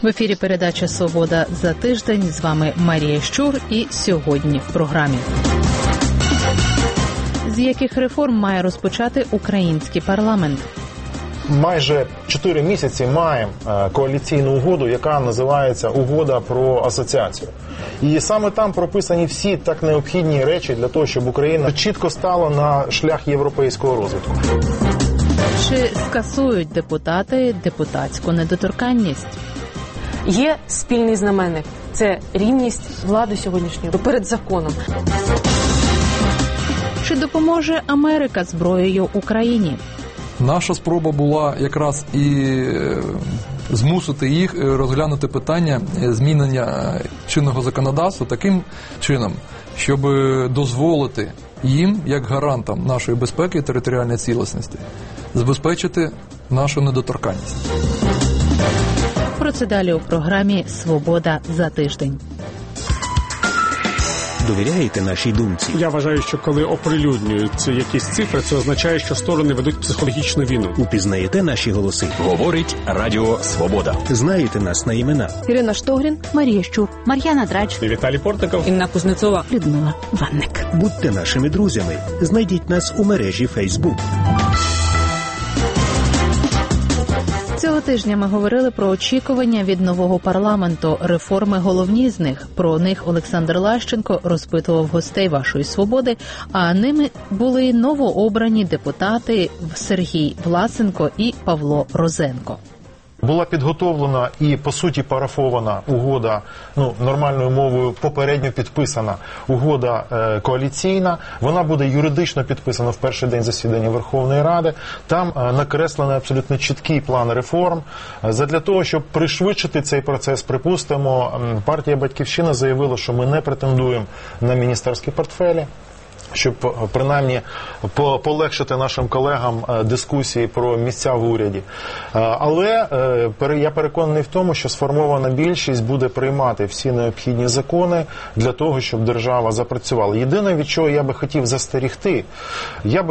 В ефірі передача «Свобода за тиждень». З вами Марія Щур і сьогодні в програмі. З яких реформ має розпочати український парламент? Майже 4 місяці маємо коаліційну угоду, яка називається «Угода про асоціацію». І саме там прописані всі так необхідні речі для того, щоб Україна чітко стала на шлях європейського розвитку. Чи скасують депутати депутатську недоторканність? Є спільний знаменник – це рівність влади сьогоднішньої перед законом. Чи допоможе Америка зброєю Україні? Наша спроба була якраз і змусити їх розглянути питання змінення чинного законодавства таким чином, щоб дозволити їм, як гарантам нашої безпеки і територіальної цілісності, забезпечити нашу недоторканність. Про це далі у програмі «Свобода за тиждень». Довіряєте нашій думці? Я вважаю, що коли оприлюднюються якісь цифри, це означає, що сторони ведуть психологічну війну. Упізнаєте наші голоси? Говорить Радіо Свобода. Знаєте нас на імена? Ірина Штогрін, Марія Щур, Мар'яна Драч, Віталій Портников, Інна Кузнецова, Людмила Ванник. Будьте нашими друзями. Знайдіть нас у мережі Facebook. Цього тижня ми говорили про очікування від нового парламенту, реформи головні з них. Про них Олександр Лащенко розпитував гостей «Вашої свободи», а ними були новообрані депутати Сергій Власенко і Павло Розенко. Була підготовлена і, по суті, парафована угода, нормальною мовою, попередньо підписана угода коаліційна. Вона буде юридично підписана в перший день засідання Верховної Ради. Там накреслений абсолютно чіткий план реформ. Задля того, щоб пришвидшити цей процес, припустимо, партія «Батьківщина» заявила, що ми не претендуємо на міністерські портфелі, щоб принаймні полегшити нашим колегам дискусії про місця в уряді. Але я переконаний в тому, що сформована більшість буде приймати всі необхідні закони для того, щоб держава запрацювала. Єдине, від чого я би хотів застерігти, я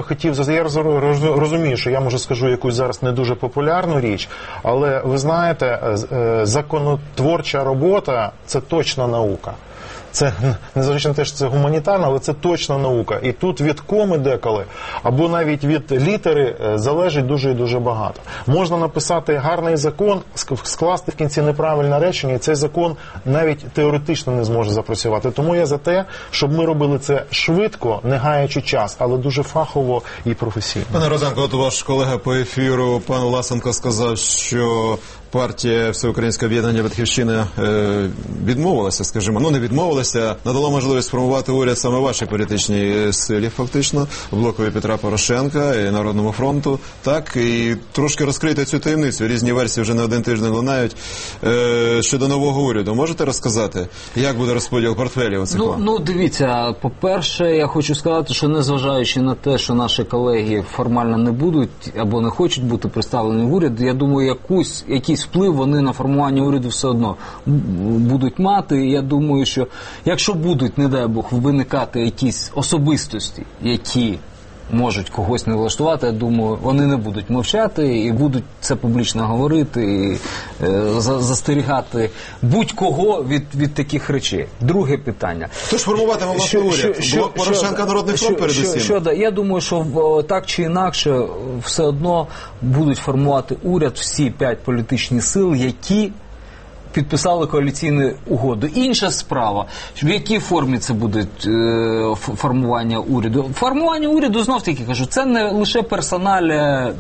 розумію, що я, може, скажу якусь зараз не дуже популярну річ, але ви знаєте, законотворча робота – це точна наука. Це, незважаючи на те, що це гуманітарна, але це точна наука. І тут від коми деколи, або навіть від літери залежить дуже і дуже багато. Можна написати гарний закон, скласти в кінці неправильне речення, і цей закон навіть теоретично не зможе запрацювати. Тому я за те, щоб ми робили це швидко, не гаючи час, але дуже фахово і професійно. Пане Розенко, от ваш колега по ефіру, пан Власенко, сказав, що партія Всеукраїнське об'єднання «Батьківщина» відмовилася, скажімо, не відмовилася, надала можливість сформувати уряд саме вашій політичній силі, фактично, блокові Петра Порошенка і Народному фронту, так, і трошки розкрити цю таємницю. Різні версії вже не один тиждень лунають щодо нового уряду. Можете розказати, як буде розподіл портфелів у цих планах? Дивіться, по-перше, я хочу сказати, що незважаючи на те, що наші колеги формально не будуть або не хочуть бути представлені в уряд, я думаю, якийсь вплив вони на формування уряду все одно будуть мати. І я думаю, що якщо будуть, не дай Бог, виникати якісь особистості, які можуть когось не влаштувати, я думаю, вони не будуть мовчати і будуть це публічно говорити і застерігати будь-кого від таких речей. Друге питання. Тож формуватиме власний уряд? Блок Порошенка, Народний фронт передусім? Я думаю, що так чи інакше все одно будуть формувати уряд всі 5 політичних сил, які підписали коаліційну угоду. Інша справа, в якій формі це буде формування уряду. Формування уряду, знов-таки кажу, це не лише персоналія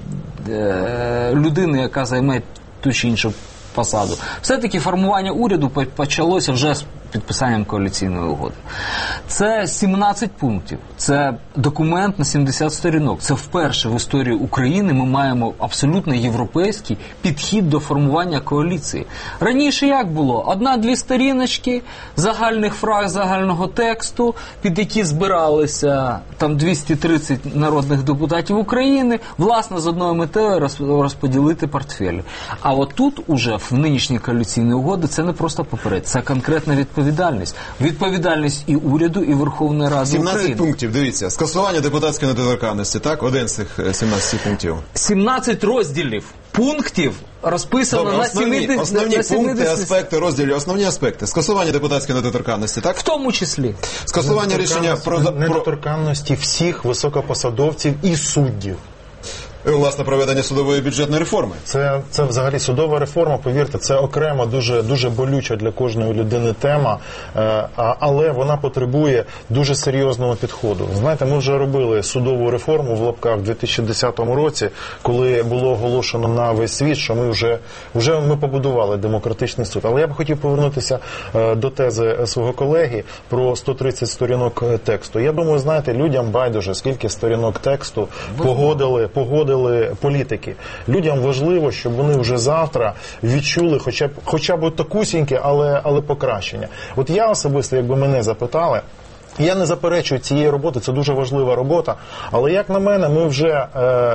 людини, яка займе ту чи іншу посаду. Все-таки формування уряду почалося вже з підписанням коаліційної угоди. Це 17 пунктів. Це документ на 70 сторінок. Це вперше в історії України ми маємо абсолютно європейський підхід до формування коаліції. Раніше як було? 1-2 сторіночки загальних фраз, загального тексту, під які збиралися там 230 народних депутатів України, власне, з одною метою розподілити портфелі. А от тут уже в нинішній коаліційній угоді це не просто поперед, це конкретна відповідальність. відповідальність. Відповідальність і уряду, і Верховної Ради 17 України. пунктів, дивіться. Скасування депутатської недоторканності, так? Один з цих 17 пунктів. 17 розділів пунктів розписано Добре, на основні 70... пункти, аспекти, розділі, основні аспекти. Скасування депутатської недоторканності, так? В тому числі. Скасування рішення про недоторканності всіх високопосадовців і суддів. власне проведення судової бюджетної реформи. Це взагалі судова реформа, повірте, це окрема, дуже болюча для кожної людини тема, але вона потребує дуже серйозного підходу. Знаєте, ми вже робили судову реформу в лапках в 2010 році, коли було оголошено на весь світ, що ми вже ми побудували демократичний суд. Але я б хотів повернутися до тези свого колеги про 130 сторінок тексту. Я думаю, знаєте, людям байдуже, скільки сторінок тексту погодили політики. Людям важливо, щоб вони вже завтра відчули хоча б такусіньке, але покращення. От я особисто, якби мене запитали, я не заперечую цієї роботи, це дуже важлива робота, але як на мене, ми вже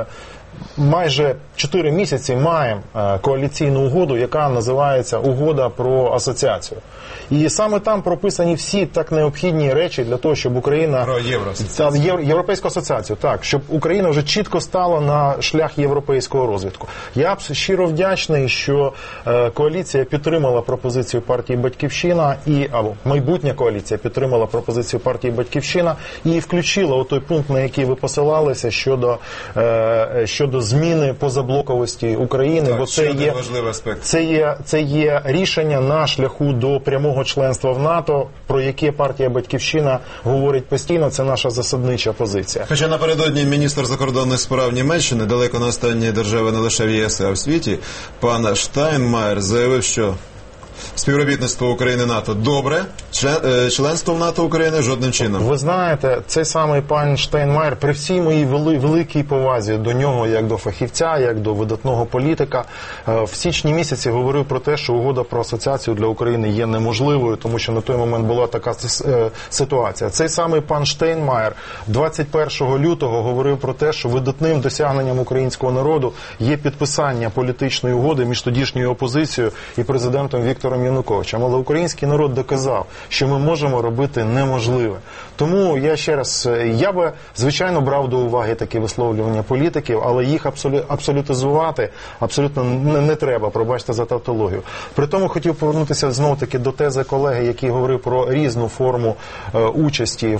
майже 4 місяці маємо коаліційну угоду, яка називається «Угода про асоціацію». І саме там прописані всі так необхідні речі для того, щоб Україна... Про Євроасоціацію. Європейську асоціацію, так. Щоб Україна вже чітко стала на шлях європейського розвитку. Я щиро вдячний, що коаліція підтримала пропозицію партії «Батьківщина» або майбутня коаліція підтримала пропозицію партії «Батьківщина» і включила той пункт, на який ви посилалися щодо зміни позаблоковості України, так, бо це є рішення на шляху до прямого членства в НАТО, про яке партія «Батьківщина» говорить постійно, це наша засаднича позиція. Хоча напередодні міністр закордонних справ Німеччини, далеко не останньої держави не лише в ЄС, а в світі, пан Штайнмаєр заявив, що співробітництво України-НАТО добре, членство в НАТО України жодним чином. Ви знаєте, цей самий пан Штайнмаєр, при всій моїй великій повазі до нього, як до фахівця, як до видатного політика, в січні місяці говорив про те, що угода про асоціацію для України є неможливою, тому що на той момент була така ситуація. Цей самий пан Штайнмаєр 21 лютого говорив про те, що видатним досягненням українського народу є підписання політичної угоди між тодішньою опозицією і президентом Віктором Януковичем. Але український народ доказав, що ми можемо робити неможливе. Тому я би, звичайно, брав до уваги такі висловлювання політиків, але їх абсолютизувати абсолютно не треба, пробачте за тавтологію. При тому хотів повернутися знову-таки до тези колеги, який говорив про різну форму участі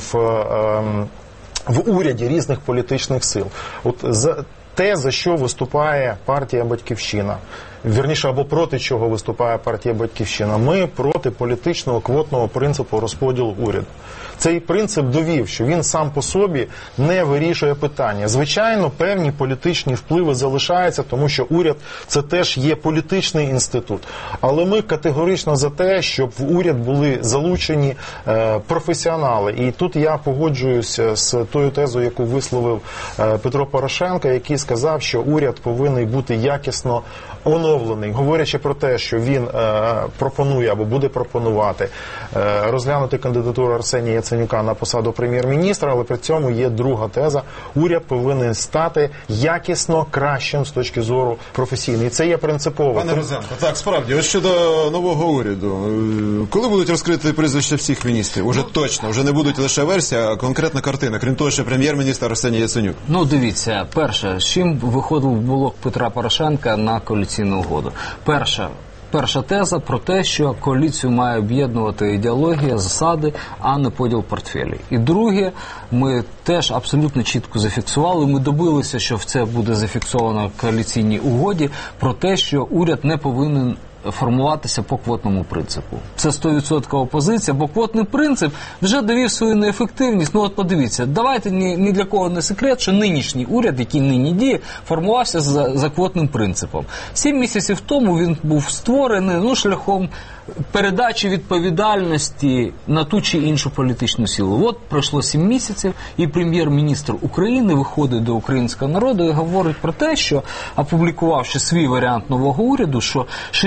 в уряді різних політичних сил. Те, за що виступає партія «Батьківщина», вірніше, або проти чого виступає партія «Батьківщина», ми проти політичного квотного принципу розподілу уряду. Цей принцип довів, що він сам по собі не вирішує питання. Звичайно, певні політичні впливи залишаються, тому що уряд – це теж є політичний інститут. Але ми категорично за те, щоб в уряд були залучені професіонали. І тут я погоджуюся з тою тезою, яку висловив Петро Порошенко, який сказав, що уряд повинен бути якісно оновлений, говорячи про те, що він пропонує або буде пропонувати розглянути кандидатуру Арсенія Яценюка на посаду прем'єр-міністра, але при цьому є друга теза. Уряд повинен стати якісно кращим з точки зору професійної. І це є принципово. Пане Розенко, так, справді, ось щодо нового уряду. Коли будуть розкриті прізвища всіх міністрів? Уже точно, вже не будуть лише версія, а конкретна картина. Крім того, що прем'єр-міністр Арсеній Яценюк. Ну, дивіться, перше, з чим виходив блок Петра Порошенка на коаліційну угоду? Перша теза про те, що коаліцію має об'єднувати ідеологія, засади, а не поділ портфелів. І друге, ми теж абсолютно чітко зафіксували, ми добилися, що це буде зафіксовано в коаліційній угоді, про те, що уряд не повинен формуватися по квотному принципу. Це 100% позиція, бо квотний принцип вже довів свою неефективність. Ну от подивіться, давайте ні для кого не секрет, що нинішній уряд, який нині діє, формувався за квотним принципом. 7 місяців тому він був створений шляхом передачі відповідальності на ту чи іншу політичну силу. От пройшло 7 місяців, і прем'єр-міністр України виходить до українського народу і говорить про те, що, опублікувавши свій варіант нового уряду, що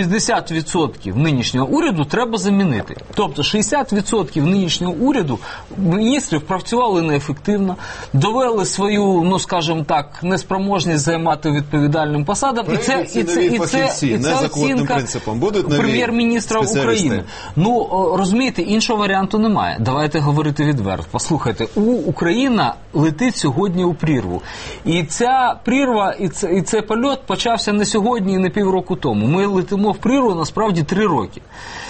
60% нинішнього уряду треба замінити. Тобто 60% нинішнього уряду міністрів працювали неефективно, довели свою, скажімо так, неспроможність займати відповідальним посадам. І це оцінка прем'єр-міністра України. Ну, розумієте, іншого варіанту немає. Давайте говорити відверто. Послухайте, Україна летить сьогодні у прірву. І ця прірва, і цей польот почався не сьогодні і не півроку тому. Ми летимо в прірву, насправді, 3 роки.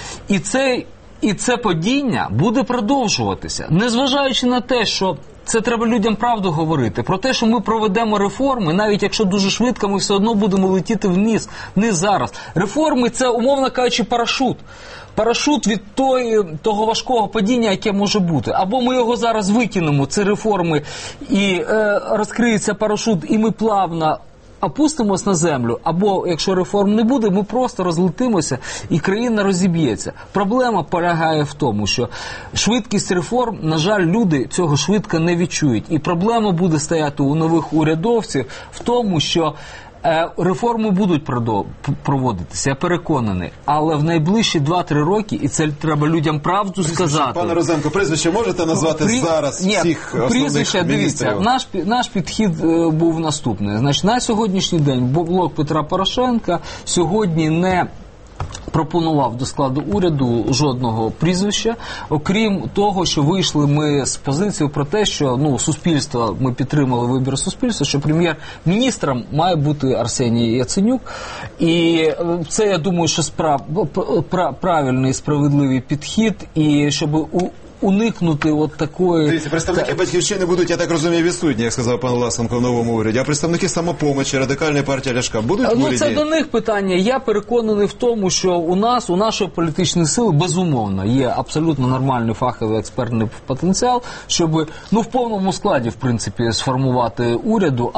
І це падіння буде продовжуватися. Незважаючи на те, що це треба людям правду говорити. Про те, що ми проведемо реформи, навіть якщо дуже швидко, ми все одно будемо летіти вниз зараз. Реформи – це, умовно кажучи, парашут. Парашут від того важкого падіння, яке може бути. Або ми його зараз викинемо, це реформи, і розкриється парашут, і ми плавно опустимось на землю, або, якщо реформ не буде, ми просто розлетимося і країна розіб'ється. Проблема полягає в тому, що швидкість реформ, на жаль, люди цього швидко не відчують. І проблема буде стояти у нових урядовців в тому, що реформи будуть проводитися, я переконаний, але в найближчі 2-3 роки, і це треба людям правду сказати. Пане Розенко, прізвище можете назвати зараз всіх основних міністрів? Наш підхід був наступний. Значить, на сьогоднішній день блок Петра Порошенка сьогодні не пропонував до складу уряду жодного прізвища, окрім того, що вийшли ми з позицією про те, що суспільство, ми підтримали вибір суспільства, що прем'єр-міністром має бути Арсеній Яценюк. І це, я думаю, що правильний і справедливий підхід, і щоб уникнути от такої... Дивіться, представники «Батьківщини» будуть, я так розумію, відсутні, як сказав пан Власенко, в новому уряді. А представники «Самопомочі», Радикальної партії Ляшка будуть в уряді? Це до них питання. Я переконаний в тому, що у нашої політичної сили, безумовно, є абсолютно нормальний фаховий експертний потенціал, щоб, в повному складі, в принципі, сформувати уряду,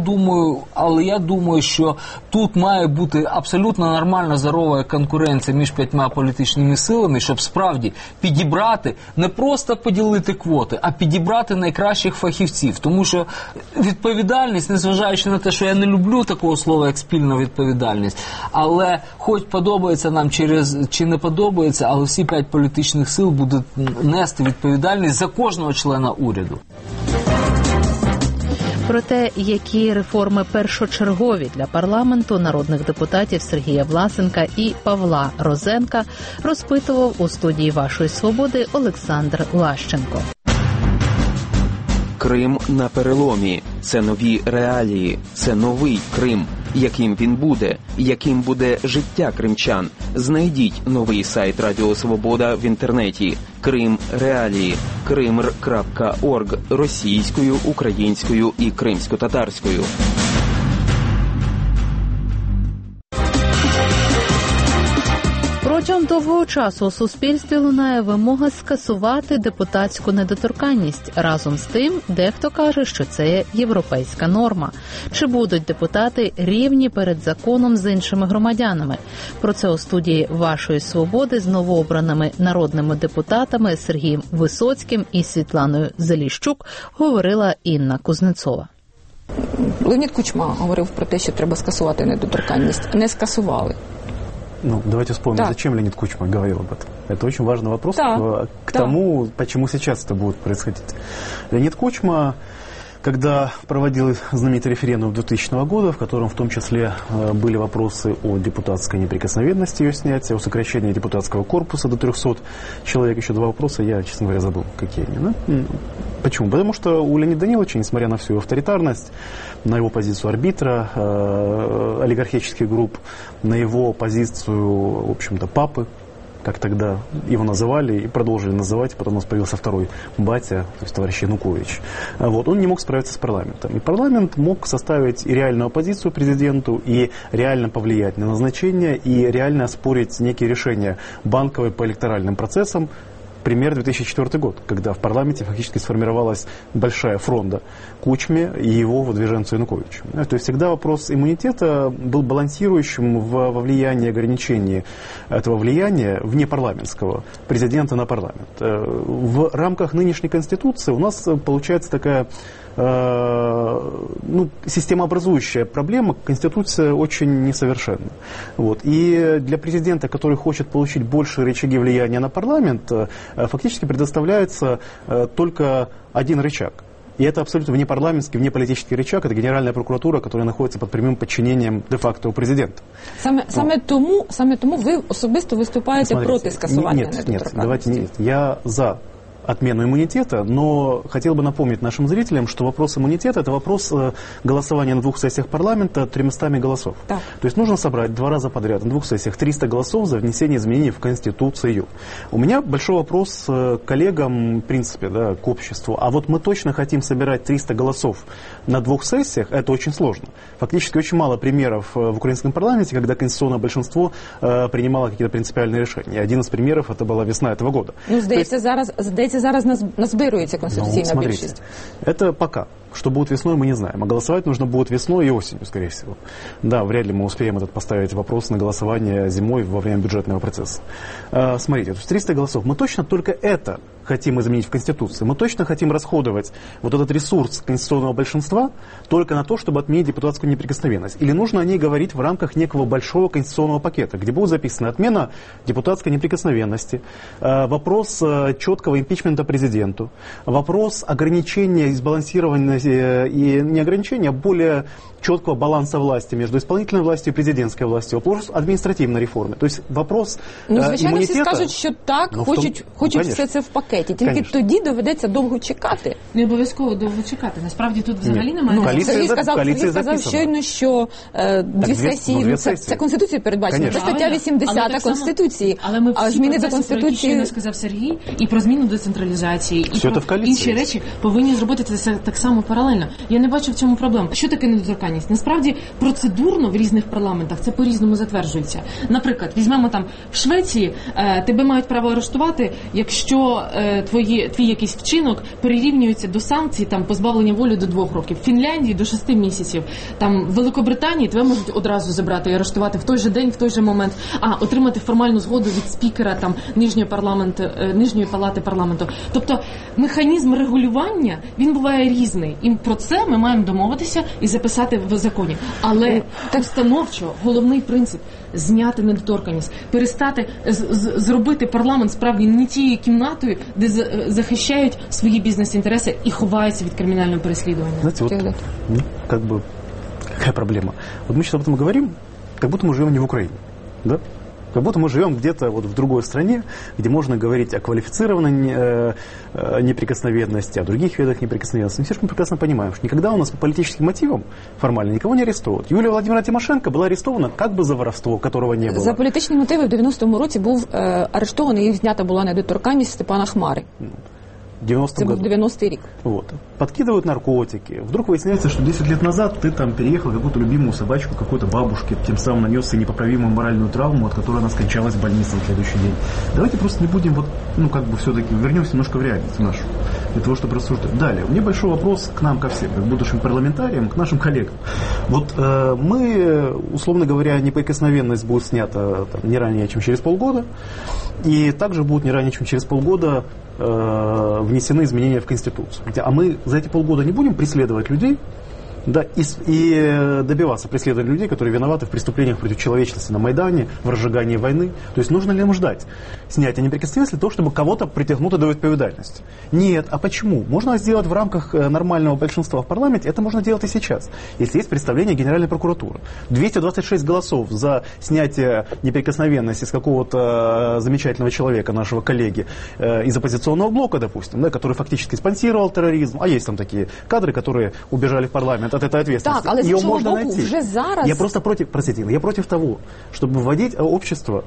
але я думаю, що тут має бути абсолютно нормальна здорова конкуренція між 5 політичними силами, щоб справді підібрати, не просто поділити квоти, а підібрати найкращих фахівців. Тому що відповідальність, незважаючи на те, що я не люблю такого слова, як спільна відповідальність, але хоч подобається нам чи не подобається, але всі 5 політичних сил будуть нести відповідальність за кожного члена уряду. Про те, які реформи першочергові для парламенту, народних депутатів Сергія Власенка і Павла Розенка розпитував у студії «Вашої свободи» Олександр Лащенко. Крим на переломі. Це нові реалії. Це новий Крим. Яким він буде? Яким буде життя кримчан? Знайдіть новий сайт Радіо Свобода в інтернеті. Крим реалії. Krimr.org російською, українською і кримсько-татарською. Протягом довгого часу у суспільстві лунає вимога скасувати депутатську недоторканність. Разом з тим, дехто каже, що це є європейська норма. Чи будуть депутати рівні перед законом з іншими громадянами? Про це у студії «Вашої свободи» з новообраними народними депутатами Сергієм Висоцьким і Світланою Заліщук говорила Інна Кузнецова. Леонід Кучма говорив про те, що треба скасувати недоторканність. Не скасували. Давайте вспомним, зачем Леонид Кучма говорил об этом. Это очень важный вопрос к тому, почему сейчас это будет происходить. Леонид Кучма, когда проводил знаменитый референдум 2000 года, в котором в том числе были вопросы о депутатской неприкосновенности ее снятия, о сокращении депутатского корпуса до 300 человек, еще 2 вопроса, я, честно говоря, забыл, какие они. Почему? Потому что у Леонида Даниловича, несмотря на всю авторитарность, на его позицию арбитра олигархических групп, на его позицию, в общем-то, папы, как тогда его называли и продолжили называть, потом у нас появился второй батя, то есть товарищ Янукович. Он не мог справиться с парламентом. И парламент мог составить и реальную оппозицию президенту, и реально повлиять на назначение, и реально оспорить некие решения банковые по электоральным процессам. Пример 2004 год, когда в парламенте фактически сформировалась большая фронта Кучме и его выдвиженцу Януковичу. То есть всегда вопрос иммунитета был балансирующим во влиянии, ограничении этого влияния вне парламентского президента на парламент. В рамках нынешней Конституции у нас получается такая системообразующая проблема. Конституция очень несовершенна. И для президента, который хочет получить больше рычаги влияния на парламент, фактически предоставляется только один рычаг. И это абсолютно внепарламентский, внеполитический рычаг, это Генеральная прокуратура, которая находится под прямым подчинением де-факто у президента. Саме тому ви особисто виступаєте проти скасування недоторканності? Нет, давайте нет. Я за отмену иммунитета, но хотел бы напомнить нашим зрителям, что вопрос иммунитета – это вопрос голосования на 2 сессиях парламента 300 голосов. Так. То есть нужно собрать 2 раза подряд на 2 сессиях 300 голосов за внесение изменений в Конституцию. У меня большой вопрос к коллегам, в принципе, да, к обществу. А вот мы точно хотим собирать 300 голосов на 2 сессиях, это очень сложно. Фактически очень мало примеров в украинском парламенте, когда конституционное большинство принимало какие-то принципиальные решения. Один из примеров – это была весна этого года. Ну, здається, зараз назбирується конституційна більшість. Это пока. Что будет весной, мы не знаем. А голосовать нужно будет весной и осенью, скорее всего. Да, вряд ли мы успеем поставить вопрос на голосование зимой во время бюджетного процесса. Смотрите, то есть 300 голосов. Мы точно только это хотим изменить в Конституции. Мы точно хотим расходовать вот этот ресурс конституционного большинства только на то, чтобы отменить депутатскую неприкосновенность. Или нужно о ней говорить в рамках некого большого конституционного пакета, где будет записана отмена депутатской неприкосновенности, вопрос четкого импичмента президенту, вопрос ограничения и сбалансирования, и не ограничения, а более четкого баланса власти между исполнительной властью и президентской властью, вопрос административной реформы. То есть вопрос звичайно, иммунитета... всі скажуть, що так, хочуть все це в пакеті. Тільки тоді доведеться довго чекати. Не обов'язково довго чекати. Насправді тут взагалі немає. Сергій сказав щойно, що 2 сесії, це Конституцією передбачено. Це стаття 80 Конституції. Але ми а зміни до Конституції... не сказав Сергій, і про зміну децентралізації, і про інші речі повинні зробити це так само паралельно. Я не бачу в цьому проблем. Що таке недоторканність? Насправді, процедурно в різних парламентах це по-різному затверджується. Наприклад, візьмемо там в Швеції, тебе мають право арештувати, якщо твій якийсь вчинок перерівнюється до санкцій, там позбавлення волі до 2 років. В Фінляндії до 6 місяців. Там в Великобританії тебе можуть одразу забрати і арештувати в той же день, в той же момент, отримати формальну згоду від спікера там нижньої палати парламенту. Тобто механізм регулювання, він буває різний. І про це ми маємо домовитися і записати в законі. Але установчо головний принцип зняти недоторканність, перестати зробити парламент справді не тією кімнатою, де захищають свої бізнес-інтереси і ховаються від кримінального переслідування. Знаете, вот, как бы, какая проблема? Вот мы сейчас об этом говорим, как будто мы живем не в Украине, да? Как будто мы живем где-то вот в другой стране, где можно говорить о квалифицированной неприкосновенности, о других видах неприкосновенности. Мы все же прекрасно понимаем, что никогда у нас по политическим мотивам формально никого не арестовывают. Юлия Владимировна Тимошенко была арестована как бы за воровство, которого не было. За політичні мотиви в 90-му році був арештований і знята була недоторканність Степана Хмари. Это был 90-й рік. Вот. Подкидывают наркотики. Вдруг выясняется, что 10 лет назад ты там переехал какую-то любимую собачку какой-то бабушке, тем самым нанес ей непоправимую моральную травму, от которой она скончалась в больнице на следующий день. Давайте просто не будем все-таки вернемся немножко в реальность нашу, для того, чтобы рассуждать. Далее, у меня большой вопрос к нам, ко всем, к будущим парламентариям, к нашим коллегам. Вот мы, условно говоря, неприкосновенность будет снята не ранее, чем через полгода, и также будет не ранее, чем через полгода внесены изменения в Конституцию. А мы за эти полгода не будем преследовать людей, да, и добиваться преследования людей, которые виноваты в преступлениях против человечности на Майдане, в разжигании войны. То есть нужно ли нам ждать снятия неприкосновенности для того, чтобы кого-то притягнуть до ответственности? Нет. А почему? Можно сделать в рамках нормального большинства в парламенте, это можно делать и сейчас, если есть представление Генеральной прокуратуры. 226 голосов за снятие неприкосновенности с какого-то замечательного человека, нашего коллеги, из оппозиционного блока, допустим, да, который фактически спонсировал терроризм, а есть там такие кадры, которые убежали в парламент от этой ответственности. Так, але з іншого боку, найти. Вже зараз... Я просто против, простите, я против того, чтобы вводить общество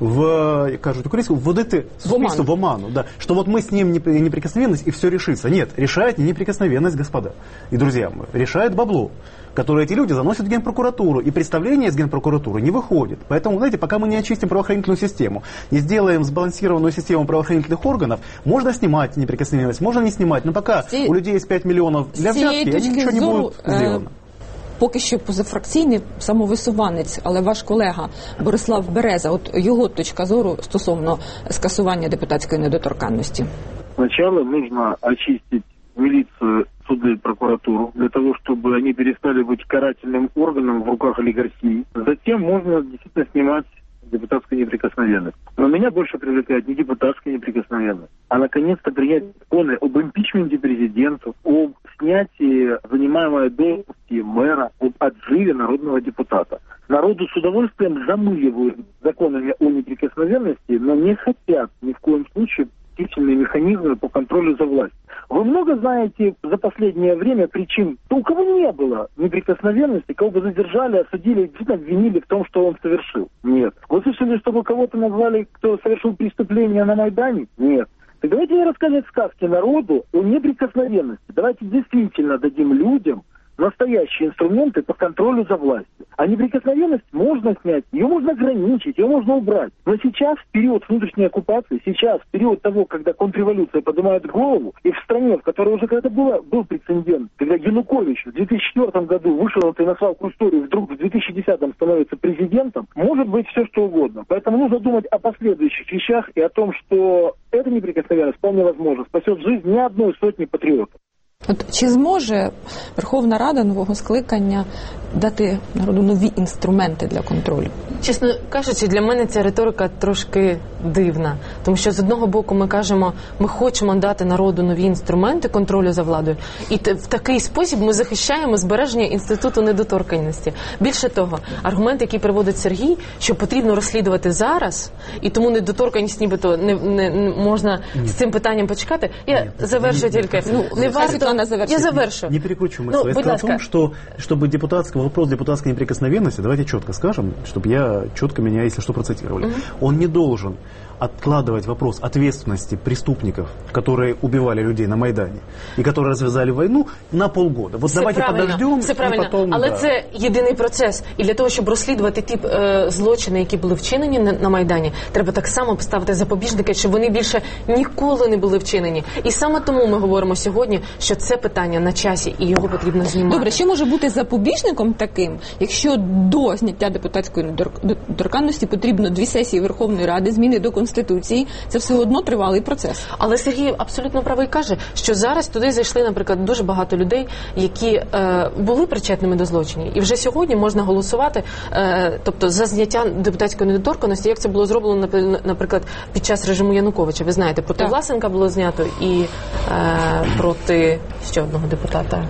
в, кажуть українську, вводити суспільство в оману. Да, что вот мы снимем неприкосновенность и все решится. Нет, решает не неприкосновенность, господа и друзья мои, решает бабло, которое эти люди заносят в Генпрокуратуру, и представление из Генпрокуратуры не выходит. Поэтому, знаете, пока мы не очистим правоохранительную систему, не сделаем сбалансированную систему правоохранительных органов, можно снимать неприкосновенность, можно не снимать, но пока у людей есть 5 миллионов для взятки, ничего не будет сделано. Поки що позафракційний самовисуванець, але ваш колега Борислав Береза, от його точка зору стосовно скасування депутатської недоторканності. Спочатку потрібно очистити міліцію, суды, прокуратуру, для того, чтобы они перестали быть карательным органом в руках олигархии. Затем можно действительно снимать депутатскую неприкосновенность. Но меня больше привлекает не депутатская неприкосновенность, а наконец-то принять законы об импичменте президенту, об снятии занимаемой должности мэра, об отзыве народного депутата. Народу с удовольствием замыливают законами о неприкосновенности, но не хотят ни в коем случае действительные механизмы по контролю за властью. Вы много знаете за последнее время причин, у кого не было неприкосновенности, кого бы задержали, осудили, действительно обвинили в том, что он совершил? Нет. Вы слышали, чтобы кого-то назвали, кто совершил преступление на Майдане? Нет. Так давайте не рассказывать сказки народу о неприкосновенности. Давайте действительно дадим людям настоящие инструменты по контролю за властью. А неприкосновенность можно снять, ее можно ограничить, ее можно убрать. Но сейчас, в период внутренней оккупации, сейчас, в период того, когда контрреволюция поднимает голову, и в стране, в которой уже когда был прецедент, когда Янукович в 2004 году вышел и на свалку историю, вдруг в 2010 становится президентом, может быть все что угодно. Поэтому нужно думать о последующих вещах и о том, что эта неприкосновенность вполне возможно спасет жизнь не одной сотни патриотов. От чи зможе Верховна Рада нового скликання дати народу нові інструменти для контролю? Чесно кажучи, для мене ця риторика трошки дивна. Тому що з одного боку ми кажемо, ми хочемо дати народу нові інструменти контролю за владою. І в такий спосіб ми захищаємо збереження інституту недоторканності. Більше того, аргумент, який приводить Сергій, що потрібно розслідувати зараз, і тому недоторканність нібито не можна з цим питанням почекати. Я завершу тільки. Не варто. Я завершу. Не перекручу мысль. Я сказал о том, что чтобы вопрос депутатской неприкосновенности, давайте четко скажем, чтобы я четко меня, если что, процитировали. Он не должен откладывать вопрос ответственности преступников, которые убивали людей на Майдані і которые развязали війну, на полгода. Вот давайте подождем. Все правильно, але це єдиний процес. І для того, щоб розслідувати ті злочини, які були вчинені на Майдані, треба так само поставити запобіжники, щоб вони більше ніколи не були вчинені. І саме тому ми говоримо сьогодні, що це питання на часі і його потрібно знімати. Добре, що може бути запобіжником таким, якщо до зняття депутатської недоторканності потрібно 2 сесії Верховної Ради, зміни до Конституції, це все одно тривалий процес. Але Сергій абсолютно правий каже, що зараз туди зайшли, наприклад, дуже багато людей, які були причетними до злочинів. І вже сьогодні можна голосувати, тобто за зняття депутатської недоторканності, як це було зроблено, наприклад, під час режиму Януковича. Ви знаєте, проти Власенка було знято і проти ще одного депутата.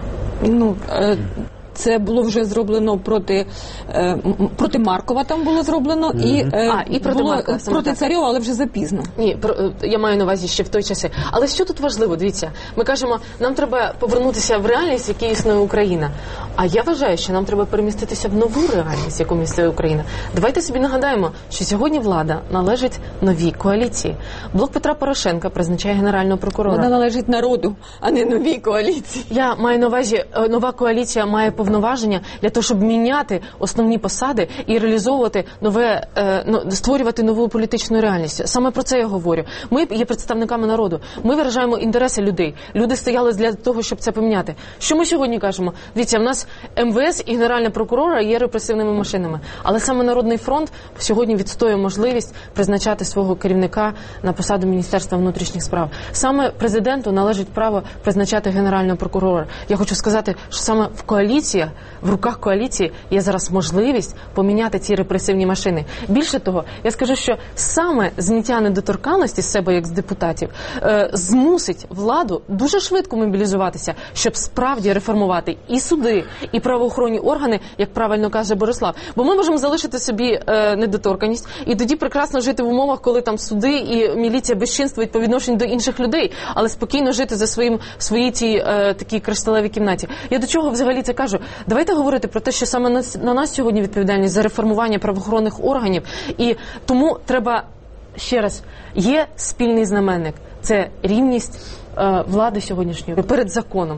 Це було вже зроблено проти Маркова, там було зроблено, і проти Царьова, але вже запізно. Ні, я маю на увазі ще в той часи. Але що тут важливо, дивіться, ми кажемо, нам треба повернутися в реальність, в якій існує Україна. А я вважаю, що нам треба переміститися в нову реальність, яку містує Україна. Давайте собі нагадаємо, що сьогодні влада належить новій коаліції. Блок Петра Порошенка призначає генерального прокурора. Вона належить народу, а не новій коаліції. Я маю на увазі, нова коаліція має повноваження для того, щоб міняти основні посади і реалізовувати створювати нову політичну реальність. Саме про це я говорю. Ми є представниками народу. Ми виражаємо інтереси людей. Люди стояли для того, щоб це поміняти. Що ми сьогодні кажемо? Дивіться, в нас МВС і Генеральна прокурора є репресивними машинами. Але саме Народний фронт сьогодні відстоює можливість призначати свого керівника на посаду Міністерства внутрішніх справ. Саме президенту належить право призначати Генерального прокурора. Я хочу сказати, що саме в руках коаліції є зараз можливість поміняти ці репресивні машини. Більше того, я скажу, що саме зняття недоторканності з себе, як з депутатів, змусить владу дуже швидко мобілізуватися, щоб справді реформувати і суди, і правоохоронні органи, як правильно каже Борислав. Бо ми можемо залишити собі недоторканність і тоді прекрасно жити в умовах, коли там суди і міліція безчинствують по відношенню до інших людей, але спокійно жити в своїй цій такій кришталевій кімнаті. Я до чого взагалі це кажу? Давайте говорити про те, що саме на нас сьогодні відповідальність за реформування правоохоронних органів. І тому треба, ще раз, є спільний знаменник. Це рівність влади сьогоднішньої перед законом.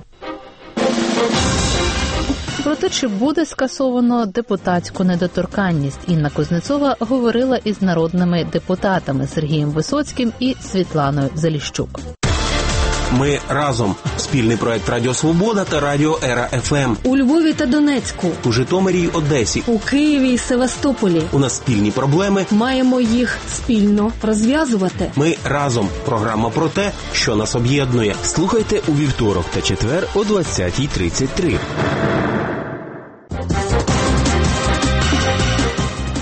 Про те, чи буде скасовано депутатську недоторканність, Інна Кузнецова говорила із народними депутатами Сергієм Висоцьким і Світланою Заліщук. Ми разом. Спільний проект Радіо Свобода та Радіо Ера ФМ. У Львові та Донецьку. У Житомирі й Одесі. У Києві і Севастополі. У нас спільні проблеми. Маємо їх спільно розв'язувати. Ми разом. Програма про те, що нас об'єднує. Слухайте у вівторок та четвер о 20:33.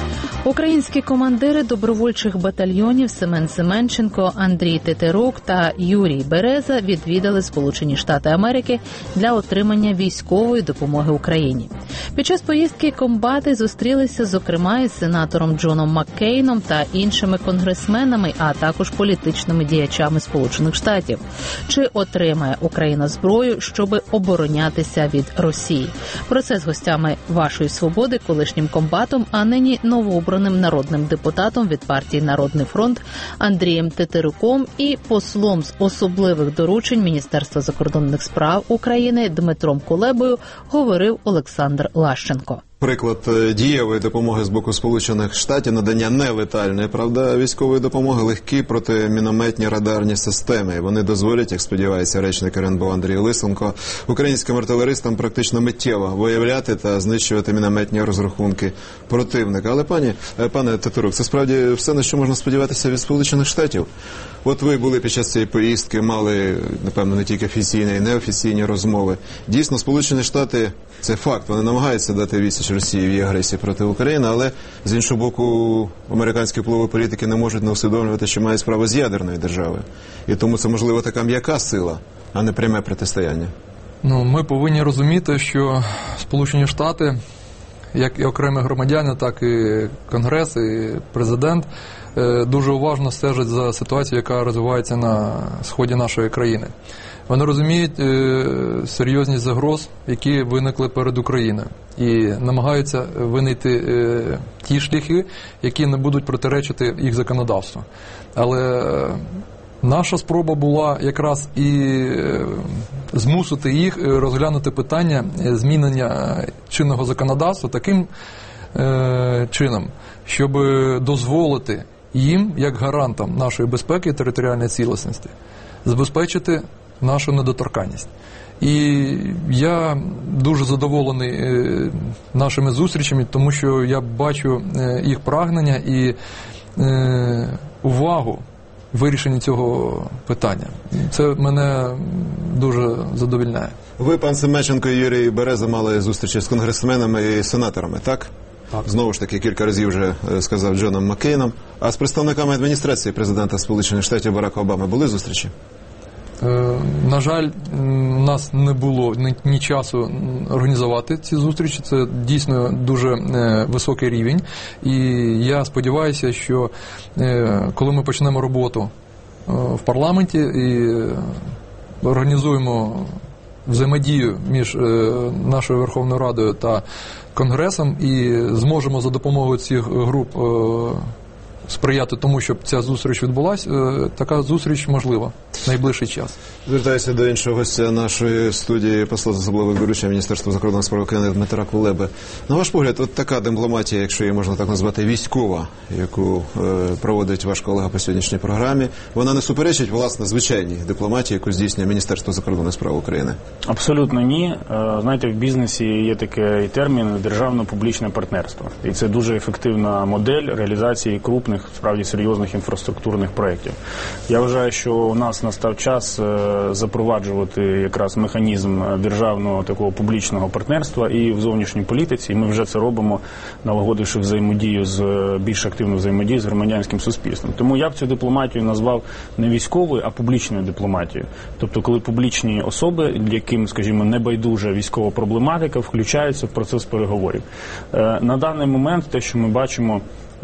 Українські командири добровольчих батальйонів Семен Семенченко, Андрій Тетерук та Юрій Береза відвідали Сполучені Штати Америки для отримання військової допомоги Україні. Під час поїздки комбати зустрілися, зокрема, із сенатором Джоном Маккейном та іншими конгресменами, а також політичними діячами Сполучених Штатів. Чи отримає Україна зброю, щоб оборонятися від Росії? Про це з гостями «Вашої свободи», колишнім комбатом, а нині новообраним народним депутатом від партії «Народний фронт» Андрієм Тетеруком і послом з особливих доручень Міністерства закордонних справ України Дмитром Кулебою говорив Олександр Лащенко. Приклад дієвої допомоги з боку Сполучених Штатів, надання нелетальної, правда, військової допомоги, легкі протимінометні радарні системи. Вони дозволять, як сподівається речник РНБО Андрій Лисенко, українським артилеристам практично миттєво виявляти та знищувати мінометні розрахунки противника. Але, пане Тетерук, це справді все, на що можна сподіватися від Сполучених Штатів? От ви були під час цієї поїздки, мали, напевно, не тільки офіційні, і неофіційні розмови. Дійсно, Сполучені Штати, це факт, вони намагаються дати відсіч Росії в її агресії проти України, але, з іншого боку, американські впливові політики не можуть не усвідомлювати, що мають справу з ядерною державою. І тому це, можливо, така м'яка сила, а не пряме протистояння. Ми повинні розуміти, що Сполучені Штати, як і окремі громадяни, так і Конгрес, і президент, дуже уважно стежать за ситуацією, яка розвивається на сході нашої країни. Вони розуміють серйозність загроз, які виникли перед Україною, і намагаються винайти ті шляхи, які не будуть протиречити їх законодавству. Але наша спроба була якраз і змусити їх розглянути питання змінення чинного законодавства таким чином, щоб дозволити їм, як гарантам нашої безпеки і територіальної цілісності, забезпечити нашу недоторканність. І я дуже задоволений нашими зустрічами, тому що я бачу їх прагнення і увагу в вирішенні цього питання. Це мене дуже задовольняє. Ви, пан Семенченко і Юрій Береза, мали зустрічі з конгресменами і сенаторами, так? Так. Знову ж таки, кілька разів вже сказав Джоном Маккейном. А з представниками адміністрації президента Сполучених Штатів Барака Обами були зустрічі? На жаль, у нас не було ні часу організувати ці зустрічі. Це дійсно дуже високий рівень. І я сподіваюся, що коли ми почнемо роботу в парламенті і організуємо взаємодію між нашою Верховною Радою та Конгресом і зможемо за допомогою цих груп сприяти тому, щоб ця зустріч відбулася, така зустріч можлива в найближчий час. Звертаюся до іншого гостя нашої студії, посла з особливих доручень Міністерства закордонних справ України Дмитра Кулеби. На ваш погляд, от така дипломатія, якщо її можна так назвати, військова, яку проводить ваш колега по сьогоднішній програмі, вона не суперечить, власне, звичайній дипломатії, яку здійснює Міністерство закордонних справ України? Абсолютно ні. Знаєте, в бізнесі є такий термін державно-публічне партнерство. І це дуже ефективна модель реалізації крупних, справді серйозних інфраструктурних проєктів. Я вважаю, що у нас настав час запроваджувати якраз механізм державного такого публічного партнерства і в зовнішній політиці. І ми вже це робимо, налагодивши взаємодію більш активну взаємодію з громадянським суспільством. Тому я б цю дипломатію назвав не військовою, а публічною дипломатією. Тобто, коли публічні особи, яким, скажімо, небайдужа військова проблематика, включаються в процес переговорів. На даний момент те, що ми бачимо,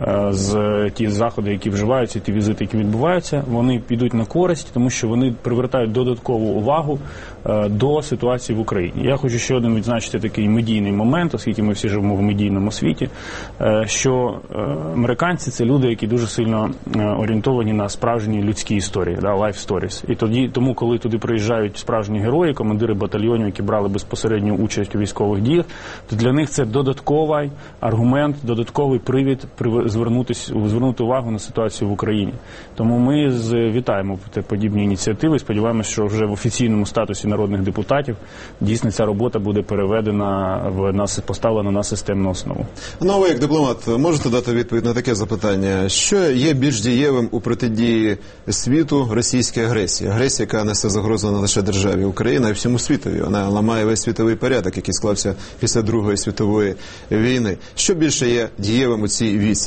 з ті заходи, які вживаються, ті візити, які відбуваються, вони підуть на користь, тому що вони привертають додаткову увагу до ситуації в Україні. Я хочу ще один відзначити такий медійний момент, оскільки ми всі живемо в медійному світі, що американці – це люди, які дуже сильно орієнтовані на справжні людські історії, life stories. І тому, коли туди приїжджають справжні герої, командири батальйонів, які брали безпосередню участь у військових діях, то для них це додатковий аргумент, додатковий привід звернути увагу на ситуацію в Україні. Тому ми вітаємо подібні ініціативи. Сподіваємося, що вже в офіційному статусі народних депутатів дійсно ця робота буде переведена поставлена на системну основу. Ну, ви як дипломат можете дати відповідь на таке запитання? Що є більш дієвим у протидії світу російській агресії? Агресія, яка несе загрозу не лише державі Україна, а й всьому світові. Вона ламає весь світовий порядок, який склався після Другої світової війни. Що більше є дієвим у цій віці?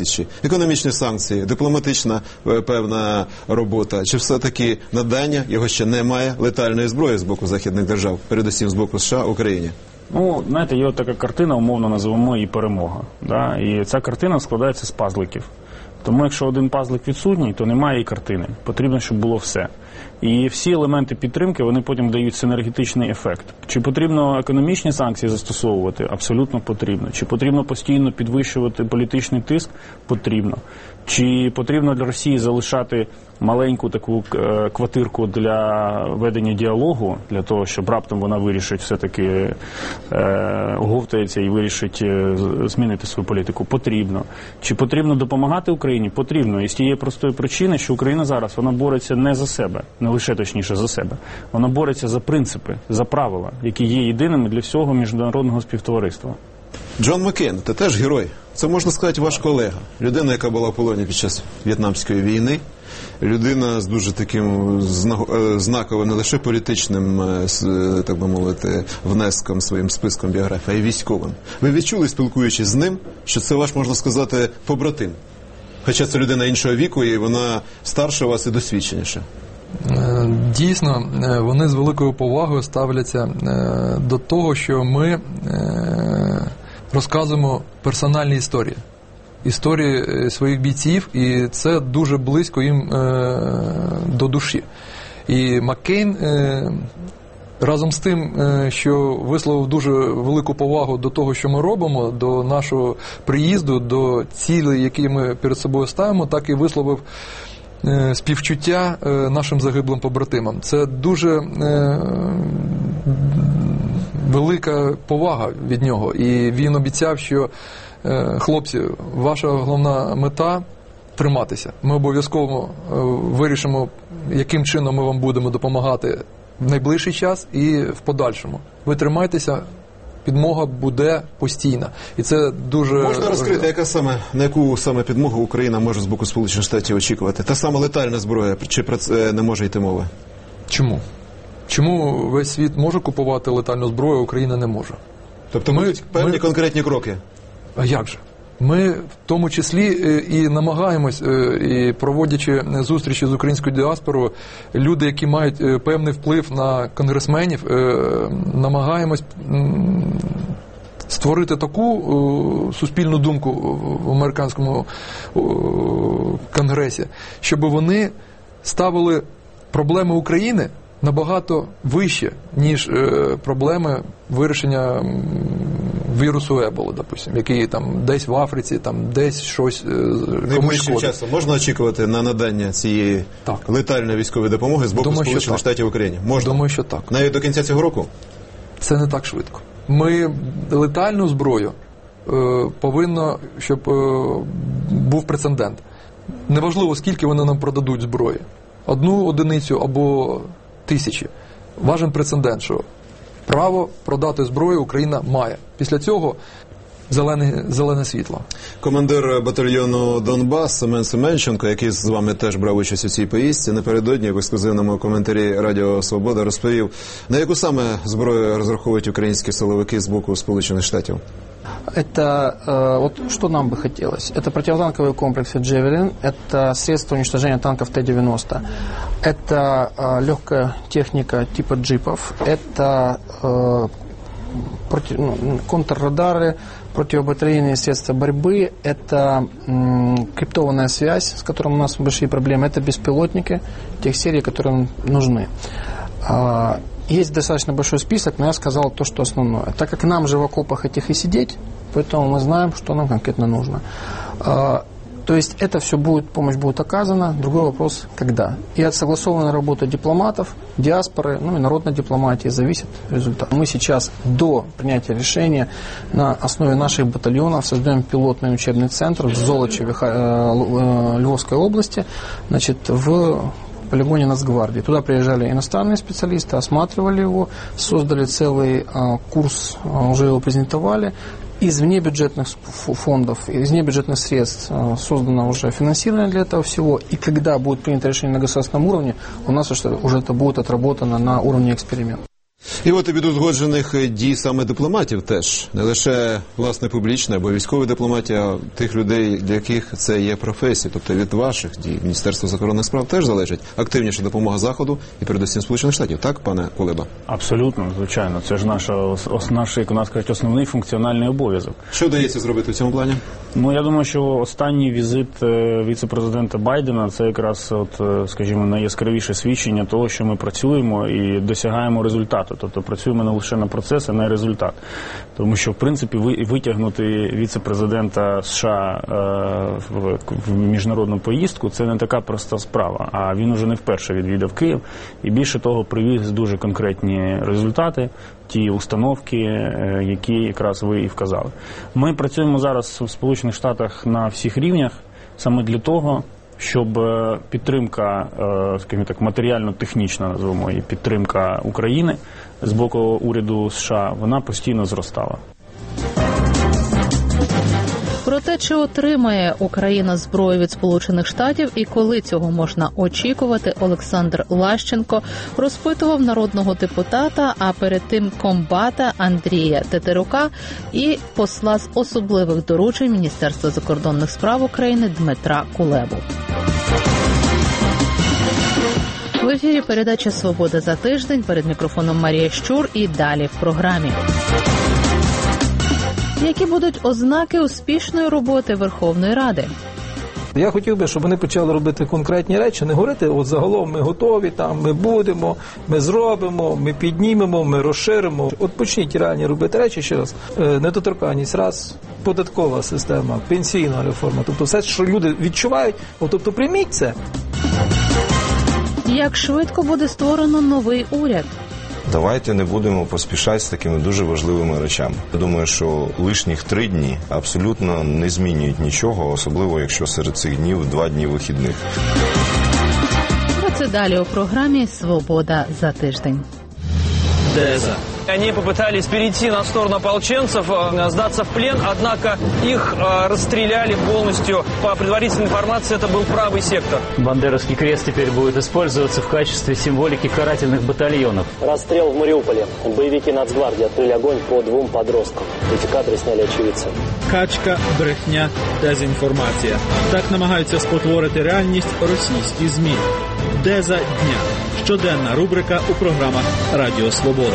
відсічі? Економічні санкції, дипломатична певна робота, чи все-таки надання, його ще немає, летальної зброї з боку західних держав, передусім з боку США, Україні? Ну, знаєте, є така картина, умовно називаємо її перемога. Да? І ця картина складається з пазликів. Тому якщо один пазлик відсутній, то немає і картини. Потрібно, щоб було все. І всі елементи підтримки, вони потім дають синергетичний ефект. Чи потрібно економічні санкції застосовувати? Абсолютно потрібно. Чи потрібно постійно підвищувати політичний тиск? Потрібно. Чи потрібно для Росії залишати маленьку таку квартирку для ведення діалогу, для того, щоб раптом вона вирішить все-таки оговтається і вирішить змінити свою політику? Потрібно. Чи потрібно допомагати Україні? Потрібно. І з тієї простої причини, що Україна зараз, вона бореться не за себе, не лише точніше за себе. Вона бореться за принципи, за правила, які є єдиними для всього міжнародного співтовариства. Джон Маккейн, ти теж герой. Це, можна сказати, ваш колега. Людина, яка була в полоні під час В'єтнамської війни. Людина з дуже таким знаковим, не лише політичним, так би мовити, внеском, своїм списком біографії, а й військовим. Ви відчули, спілкуючись з ним, що це ваш, можна сказати, побратим? Хоча це людина іншого віку, і вона старша вас і досвідченіша. Дійсно, вони з великою повагою ставляться до того, що ми розказуємо персональні історії своїх бійців, і це дуже близько їм до душі. І Маккейн, разом з тим, що висловив дуже велику повагу до того, що ми робимо, до нашого приїзду, до цілей, які ми перед собою ставимо, так і висловив співчуття нашим загиблим побратимам. Це дуже велика повага від нього. І він обіцяв, що хлопці, ваша головна мета – триматися. Ми обов'язково вирішимо, яким чином ми вам будемо допомагати в найближчий час і в подальшому. Ви тримайтеся, підмога буде постійна. І це дуже... Можна розкрити, на яку саме підмогу Україна може з боку Сполучених Штатів очікувати? Та сама летальна зброя, чи про це не може йти мова? Чому? Чому весь світ може купувати летальну зброю, а Україна не може? Тобто будуть певні конкретні кроки? А як же? Ми в тому числі і намагаємось, і проводячи зустрічі з українською діаспорою, люди, які мають певний вплив на конгресменів, намагаємось створити таку суспільну думку в американському конгресі, щоб вони ставили проблеми України набагато вище, ніж проблеми вирішення вірусу Еболи, допустим, який там десь в Африці, там десь щось комусь шкодить. Часом можна очікувати на надання цієї летальної військової допомоги з боку Сполучених Штатів Україні? Можна? Думаю, що так. Навіть до кінця цього року? Це не так швидко. Ми летальну зброю повинно, щоб був прецедент. Неважливо, скільки вони нам продадуть зброї. 1 одиницю або 1000. Важен прецедент, що право продати зброю Україна має. Після цього зелене світло. Командир батальйону «Донбас» Семен Семенченко, який з вами теж брав участь у цій поїздці, напередодні в ексклюзивному коментарі Радіо Свобода розповів, на яку саме зброю розраховують українські силовики з боку Сполучених Штатів? Это вот что нам бы хотелось. Это противотанковые комплексы «Джевелин», это средства уничтожения танков Т-90, это легкая техника типа джипов, это контррадары, противобатарейные средства борьбы, это криптованная связь, с которой у нас большие проблемы, это беспилотники тех серий, которые нам нужны. Есть достаточно большой список, но я сказал то, что основное. Так как нам же в окопах этих и сидеть, поэтому мы знаем, что нам конкретно нужно. То есть это все будет, помощь будет оказана. Другой вопрос, когда. И от согласованной работы дипломатов, диаспоры, ну и народной дипломатии зависит результат. Мы сейчас до принятия решения на основе наших батальонов создаем пилотный учебный центр в Золочеве, Львовской области, значит, в полигоне Нацгвардии. Туда приезжали иностранные специалисты, осматривали его, создали целый курс, уже его презентовали. Из внебюджетных фондов, из внебюджетных средств создано уже финансирование для этого всего. И когда будет принято решение на государственном уровне, у нас уже это будет отработано на уровне эксперимента. І от і від узгоджених дій саме дипломатів теж, не лише, власне, публічна або військова дипломатія, а тих людей, для яких це є професія. Тобто від ваших дій Міністерства закордонних справ теж залежить активніша допомога Заходу і передусім Сполучених Штатів. Так, пане Кулеба? Абсолютно, звичайно. Це ж наш, як у нас кажуть, основний функціональний обов'язок. Що вдається зробити в цьому плані? Ну, я думаю, що останній візит віце-президента Байдена – це якраз, скажімо, найяскравіше свідчення того, що ми працюємо і досягаємо результату. Тобто працюємо не лише на процес, а на результат. Тому що, в принципі, витягнути віце-президента США в міжнародну поїздку – це не така проста справа. А він уже не вперше відвідав Київ і, більше того, привіз дуже конкретні результати, ті установки, які якраз ви і вказали. Ми працюємо зараз в Сполучених Штатах на всіх рівнях саме для того, щоб підтримка, скажімо так, матеріально-технічна, назвемо її, підтримка України з боку уряду США, вона постійно зростала. Про те, чи отримає Україна зброю від Сполучених Штатів і коли цього можна очікувати, Олександр Лащенко розпитував народного депутата, а перед тим комбата Андрія Тетерука і посла з особливих доручень Міністерства закордонних справ України Дмитра Кулебу. В ефірі передача «Свобода за тиждень». Перед мікрофоном Марія Щур і далі в програмі. Які будуть ознаки успішної роботи Верховної Ради? Я хотів би, щоб вони почали робити конкретні речі, не говорити, от загалом ми готові, там ми будемо, ми зробимо, ми піднімемо, ми розширимо. От почніть реальні робити речі ще раз. Недоторканність, раз, податкова система, пенсійна реформа. Тобто все, що люди відчувають, тобто прийміть це. Як швидко буде створено новий уряд? Давайте не будемо поспішати з такими дуже важливими речами. Я думаю, що лишніх 3 дні абсолютно не змінюють нічого, особливо якщо серед цих днів 2 дні вихідних. Про це далі у програмі «Свобода за тиждень». Деза. Они попытались перейти на сторону ополченцев, сдаться в плен, однако их расстреляли полностью. По предварительной информации, это был правый сектор. Бандеровский крест теперь будет использоваться в качестве символики карательных батальонов. Расстрел в Мариуполе. Боевики Нацгвардии открыли огонь по 2 подросткам. Эти кадры сняли очевидцы. Качка, брехня, дезінформація. Так намагаються спотворити реальність російські ЗМІ. Деза дня. Щоденна рубрика у програмах «Радіо Свобода».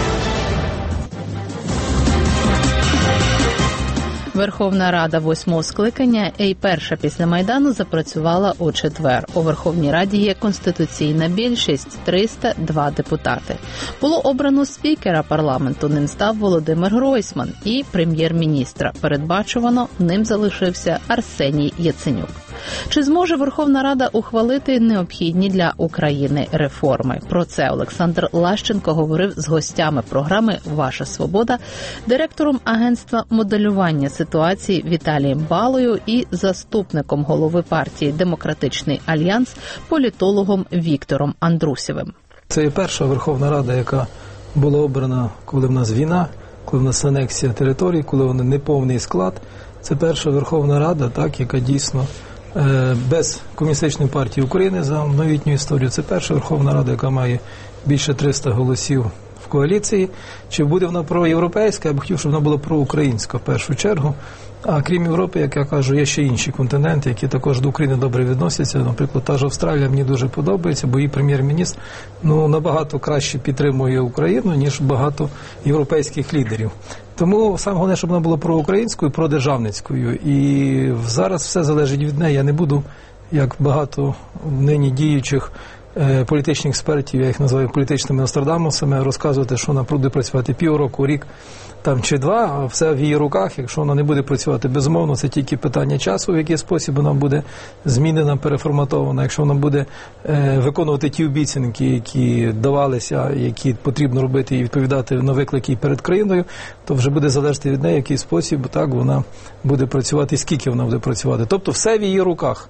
Верховна Рада 8-го скликання і перша після Майдану запрацювала у четвер. У Верховній Раді є конституційна більшість – 302 депутати. Було обрано спікера парламенту, ним став Володимир Гройсман, і прем'єр-міністра. Передбачувано, ним залишився Арсеній Яценюк. Чи зможе Верховна Рада ухвалити необхідні для України реформи? Про це Олександр Лащенко говорив з гостями програми «Ваша свобода», директором агентства моделювання ситуації Віталієм Балою і заступником голови партії «Демократичний альянс» політологом Віктором Андрусєвим. Це є перша Верховна Рада, яка була обрана, коли в нас війна, коли в нас анексія територій, коли вона неповний склад. Це перша Верховна Рада, так, яка дійсно без Комуністичної партії України за новітню історію. Це перша Верховна Рада, яка має більше 300 голосів в коаліції. Чи буде вона проєвропейська? Я б хотів, щоб вона була проукраїнська в першу чергу. А крім Європи, як я кажу, є ще інші континенти, які також до України добре відносяться. Наприклад, та ж Австралія мені дуже подобається, бо її прем'єр-міністр набагато краще підтримує Україну, ніж багато європейських лідерів. Тому саме головне, щоб вона була проукраїнською, продержавницькою. І зараз все залежить від неї. Я не буду, як багато нині діючих політичних експертів, я їх називаю політичними Нострадамусами, розказувати, що вона буде працювати півроку, рік чи 2, а все в її руках. Якщо вона не буде працювати, безумовно, це тільки питання часу, в який спосіб вона буде змінена, переформатована. Якщо вона буде виконувати ті обіцянки, які давалися, які потрібно робити і відповідати на виклики перед країною, то вже буде залежати від неї, в який спосіб так вона буде працювати, скільки вона буде працювати. Тобто все в її руках.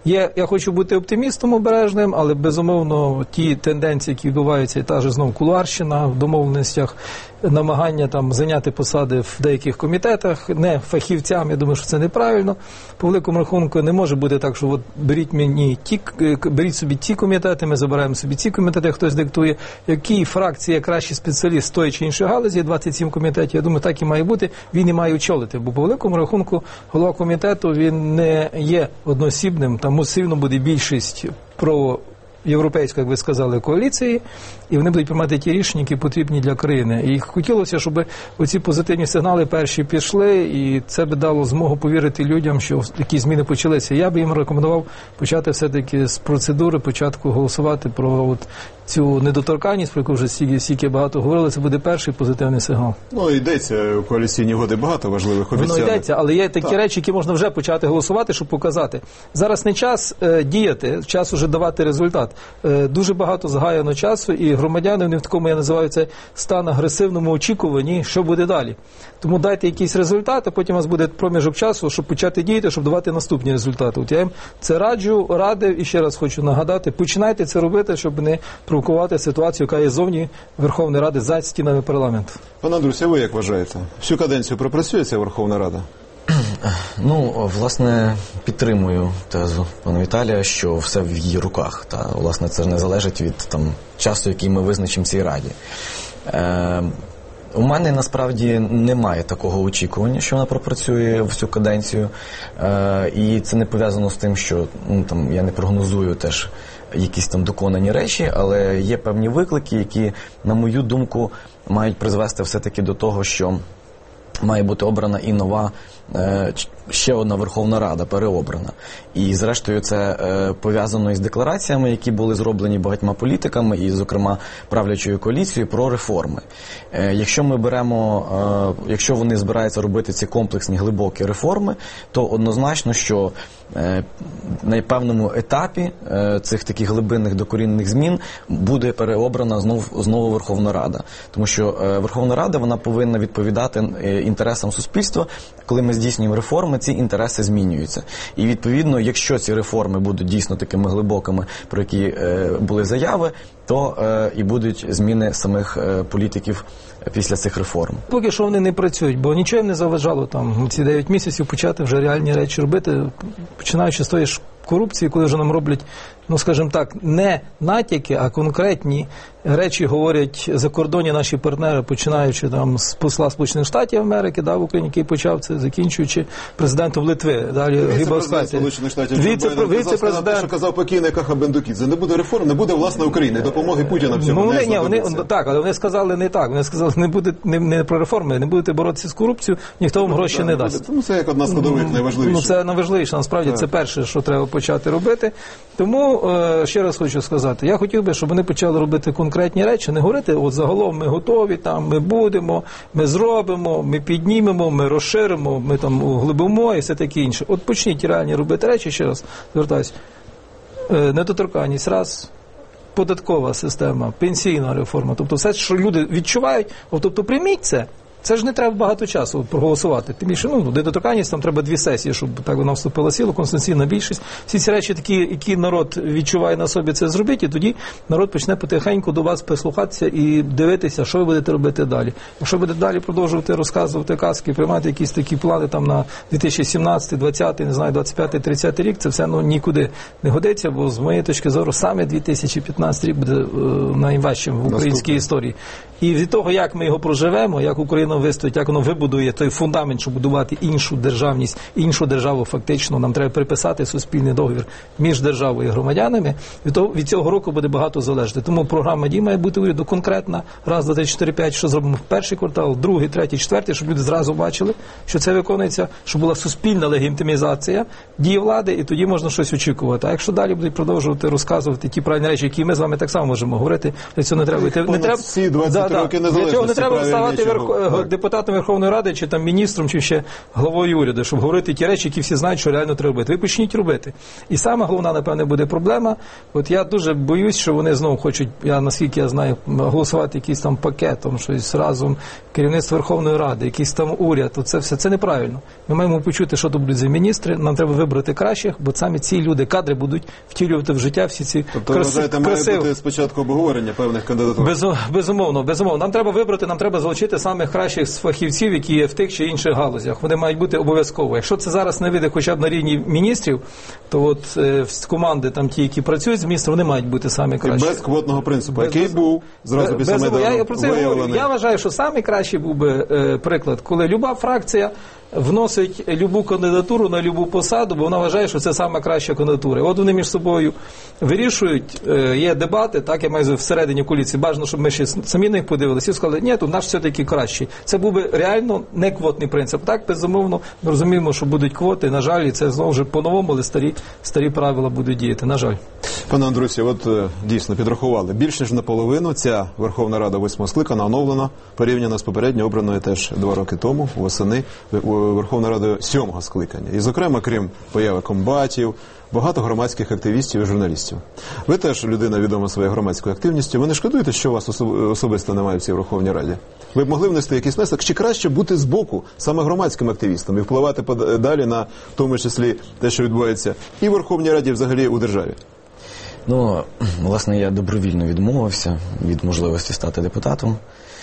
Я хочу бути оптимістом обережним, але безумовно ті тенденції, які відбуваються, і та ж знову кулуарщина в домовленостях, намагання там зайняти посади в деяких комітетах, не фахівцям, я думаю, що це неправильно. По великому рахунку не може бути так, що от беріть собі ті комітети, ми забираємо собі ці комітети, хтось диктує, якій фракції є кращий спеціаліст з тої чи іншої галузі, 27 комітетів, я думаю, так і має бути, він і має очолити, бо по великому рахунку голова комітету, він не є одноосібним, там мусивно буде більшість європейської, як ви сказали, коаліції, і вони будуть приймати ті рішення, які потрібні для країни. І хотілося, щоб оці позитивні сигнали перші пішли, і це би дало змогу повірити людям, що такі зміни почалися. Я би їм рекомендував почати все-таки з процедури, початку голосувати про цю недоторканність, про яку вже стільки багато говорили, це буде перший позитивний сигнал. Ну, йдеться у коаліційні угоди багато важливих обіцянок. Воно йдеться, але є такі речі, які можна вже почати голосувати, щоб показати. Зараз не час діяти, час уже давати результат. Дуже багато згаяно часу, і громадяни, вони в такому, я називаю це, стан агресивному очікуванні, що буде далі. Тому дайте якийсь результат, а потім у вас буде проміжок часу, щоб почати діяти, щоб давати наступні результати. От я їм це радив, і ще раз хочу нагадати, починайте це робити, щоб не провокувати ситуацію, яка є зовні Верховної Ради за стінами парламенту. Пане Андрюсе, ви як вважаєте? Всю каденцію пропрацює ця Верховна Рада? Ну, власне, підтримую тезу пана Віталія, що все в її руках. Та, власне, це не залежить від часу, який ми визначимо цій Раді. У мене, насправді, немає такого очікування, що вона пропрацює всю каденцію. І це не пов'язано з тим, що я не прогнозую теж якісь доконані речі, але є певні виклики, які, на мою думку, мають призвести все-таки до того, що має бути обрана і нова, ще одна Верховна Рада, переобрана. І, зрештою, це пов'язано із деклараціями, які були зроблені багатьма політиками, і, зокрема, правлячою коаліцією про реформи. Якщо вони збираються робити ці комплексні, глибокі реформи, то однозначно, що на певному етапі цих таких глибинних докорінних змін буде переобрана знову Верховна Рада. Тому що Верховна Рада, вона повинна відповідати інтересам суспільства. Коли ми здійснюємо реформи, ці інтереси змінюються. І, відповідно, якщо ці реформи будуть дійсно такими глибокими, про які були заяви, то і будуть зміни самих політиків після цих реформ. Поки що вони не працюють, бо нічого їм не заважало ці 9 місяців почати вже реальні речі робити, починаючи з тої ж корупції, коли вже нам роблять, скажімо так, не натяки, а конкретні речі говорять закордонні наші партнери, починаючи з посла Сполучених Штатів Америки, в Україні, який почав це, закінчуючи президентом Литви. Далі Віце-президент Сполучених Штатів Віце-президент, що казав покійник Хабендукідзе, не буде реформ, не буде власної України, допомоги Путіна в цьому не знадобиться. Так, але вони сказали не так. Вони сказали, не про реформи, не будете боротися з корупцією, ніхто вам гроші не дасть. Це як одна з складових найважливіших. Це найважливіше, насправді це перше, що треба почати робити. Тому, ще раз хочу сказати, я хотів би, щоб вони почали робити конкретні речі, не говорити, загалом ми готові, ми будемо, ми зробимо, ми піднімемо, ми розширимо, ми углибимо і все таке інше. От почніть реальні робити речі, ще раз звертаюся. Недоторканність, раз, податкова система, пенсійна реформа, тобто все, що люди відчувають, тобто прийміть це. Це ж не треба багато часу проголосувати. Тим більше, недоторканність, там треба 2 сесії, щоб так вона вступила в силу, конституційна більшість. Всі ці речі такі, які народ відчуває на собі, це зробіть, і тоді народ почне потихеньку до вас прислухатися і дивитися, що ви будете робити далі. Якщо будете далі продовжувати розказувати казки, приймати якісь такі плани на 2017, 20, не знаю, 25, 30 рік, це все нікуди не годиться, бо з моєї точки зору саме 2015 рік буде найважчим в українській історії. І від того, як ми його проживемо, як Україна вистоїть, як воно вибудує той фундамент, щоб будувати іншу державність, іншу державу фактично, нам треба приписати суспільний договір між державою і громадянами, від цього року буде багато залежати. Тому програма дій має бути уряду конкретна, раз, два, три, 4, 5, що зробимо в перший квартал, другий, третій, четвертий, щоб люди зразу бачили, що це виконується, щоб була суспільна легітимізація дії влади, і тоді можна щось очікувати. А якщо далі будуть продовжувати розказувати ті правильні речі, які ми з вами так само можемо говорити, для цього не треба йти. Ці 23 роки незалежності не треба ставати депутатом Верховної Ради, чи там міністром, чи ще главою уряду, щоб говорити ті речі, які всі знають, що реально треба робити. Ви почніть робити. І саме головна, напевне, буде проблема. От я дуже боюсь, що вони знову хочуть, наскільки я знаю, голосувати якийсь там пакетом, щось разом, керівництво Верховної Ради, якийсь там уряд. Це все, це неправильно. Ми маємо почути, що то будуть за міністри, нам треба вибрати кращих, бо саме ці люди, кадри будуть втілювати в життя всі ці вважаєте, має бути спочатку обговорення певних кандидатур? Безумовно. Нам треба вибрати, нам треба залучити самих кращих фахівців, які є в тих чи інших галузях. Вони мають бути обов'язково. Якщо це зараз не вийде хоча б на рівні міністрів, то от команди там ті, які працюють з міністром, вони мають бути самі кращі. Без квотного принципу, який був зразу після Майдану виявлений. Я вважаю, що самий кращий був би приклад, коли люба фракція вносить любу кандидатуру на любу посаду, бо вона вважає, що це саме краща кандидатура. От вони між собою вирішують, є дебати, так, я маю всередині коаліції, бажано, щоб ми ще самі на них подивилися і сказали, ні, то наш все-таки кращий. Це був би реально не квотний принцип. Так, безумовно, ми розуміємо, що будуть квоти, на жаль, і це знову ж по-новому, але старі правила будуть діяти, на жаль. Пане Андрусі, от дійсно підрахували, більш ніж наполовину ця Верховна Рада 8-го скликана оновлена, порівняно з попередньо обраною теж 2 роки тому, восени, Верховна Рада 7-го скликання. І, зокрема, крім появи комбатів, багато громадських активістів і журналістів. Ви теж людина відома своєю громадською активністю. Ви не шкодуєте, що вас особисто немає в цій Верховній Раді? Ви б могли внести якийсь внесок? Чи краще бути збоку саме громадським активістом і впливати далі на, в тому числі, те, що відбувається і в Верховній Раді, і взагалі у державі? Ну, власне, я добровільно відмовився від можливості стати депутатом.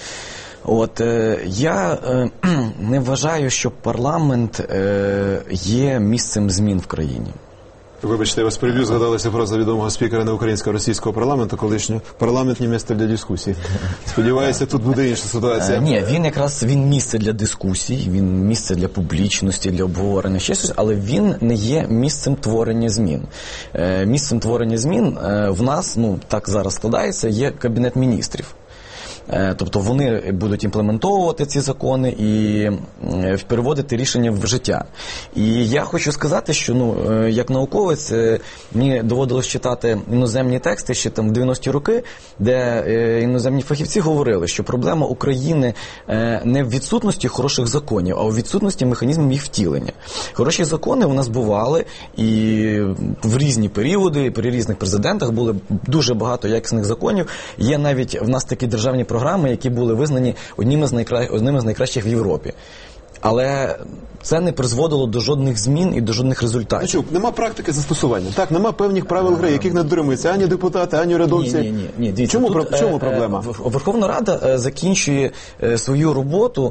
Я не вважаю, що парламент є місцем змін в країні. Вибачте, я вас переб'ю, згадалися про відомого спікера неукраїнсько-російського парламенту, колишнього. Парламент не місце для дискусій. Сподіваюся, тут буде інша ситуація. Ні, він місце для дискусій, він місце для публічності, для обговорення, ще щось, але він не є місцем творення змін. Місцем творення змін в нас, так зараз складається, є Кабінет міністрів. Тобто вони будуть імплементовувати ці закони і переводити рішення в життя. І я хочу сказати, що як науковець мені доводилось читати іноземні тексти ще там в 90-ті роки, де іноземні фахівці говорили, що проблема України не в відсутності хороших законів, а у відсутності механізмів їх втілення. Хороші закони у нас бували і в різні періоди, і при різних президентах були дуже багато якісних законів. Є навіть в нас такі державні програми, які були визнані одними з найкращих в Європі. Але це не призводило до жодних змін і до жодних результатів. Нема практики застосування. Так, нема певних правил гри, яких не дотримуються ані депутати, ані урядовці. Ні. Чому проблема? Верховна Рада закінчує свою роботу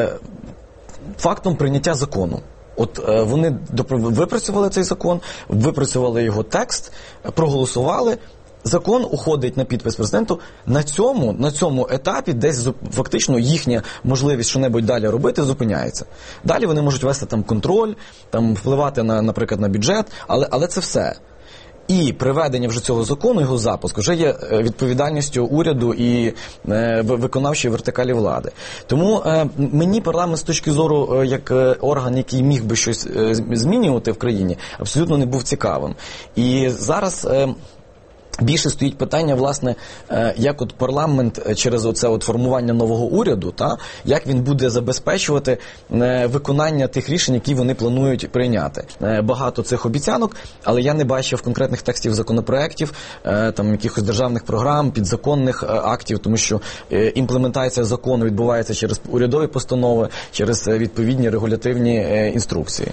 фактом прийняття закону. Вони випрацювали цей закон, випрацювали його текст, проголосували. Закон уходить на підпис президенту. На цьому етапі десь фактично їхня можливість що-небудь далі робити зупиняється. Далі вони можуть вести там контроль, там впливати наприклад, на бюджет, але це все. І приведення вже цього закону, його запуск, вже є відповідальністю уряду і виконавчої вертикалі влади. Тому мені парламент з точки зору як орган, який міг би щось змінювати в країні, абсолютно не був цікавим. І зараз більше стоїть питання, власне, як парламент через оце формування нового уряду, як він буде забезпечувати виконання тих рішень, які вони планують прийняти. Багато цих обіцянок, але я не бачив конкретних текстів законопроєктів, якихось державних програм, підзаконних актів, тому що імплементація закону відбувається через урядові постанови, через відповідні регулятивні інструкції.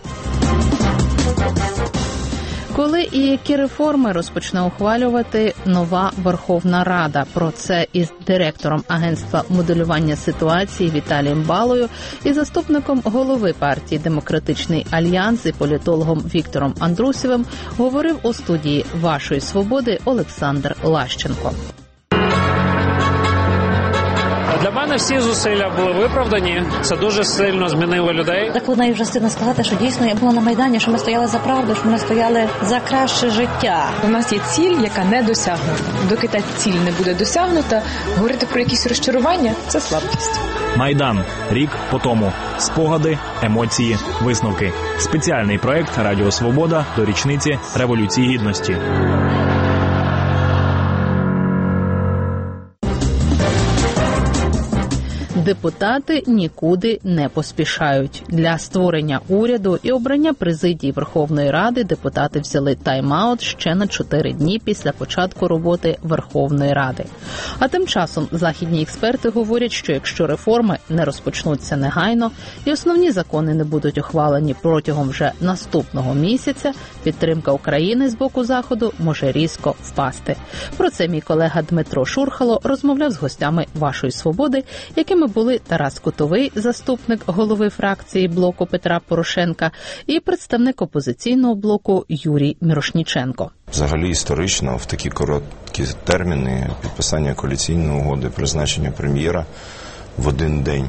Коли і які реформи розпочне ухвалювати нова Верховна Рада? Про це із директором Агентства моделювання ситуації Віталієм Балою і заступником голови партії «Демократичний альянс» і політологом Віктором Андрусєвим говорив у студії «Вашої свободи» Олександр Лащенко. Для мене всі зусилля були виправдані. Це дуже сильно змінило людей. Так вона і вже стидно сказати, що дійсно я була на Майдані, що ми стояли за правду, що ми стояли за краще життя. У нас є ціль, яка не досягнута. Доки та ціль не буде досягнута, говорити про якісь розчарування – це слабкість. Майдан. Рік по тому. Спогади, емоції, висновки. Спеціальний проект «Радіо Свобода» до річниці Революції Гідності. Депутати нікуди не поспішають. Для створення уряду і обрання президії Верховної Ради депутати взяли тайм-аут ще на 4 дні після початку роботи Верховної Ради. А тим часом західні експерти говорять, що якщо реформи не розпочнуться негайно і основні закони не будуть ухвалені протягом вже наступного місяця, підтримка України з боку Заходу може різко впасти. Про це мій колега Дмитро Шурхало розмовляв з гостями «Вашої свободи», якими були Тарас Кутовий, заступник голови фракції блоку Петра Порошенка, і представник опозиційного блоку Юрій Мірошніченко. Взагалі історично в такі короткі терміни підписання коаліційної угоди, призначення прем'єра в один день,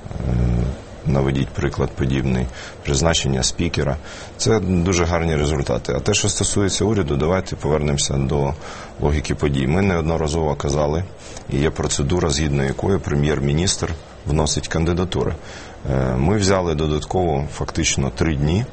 наведіть приклад подібний, призначення спікера. Це дуже гарні результати. А те, що стосується уряду, давайте повернемося до логіки подій. Ми неодноразово казали, і є процедура, згідно якої прем'єр-міністр вносить кандидатури. Ми взяли додатково фактично 3 дні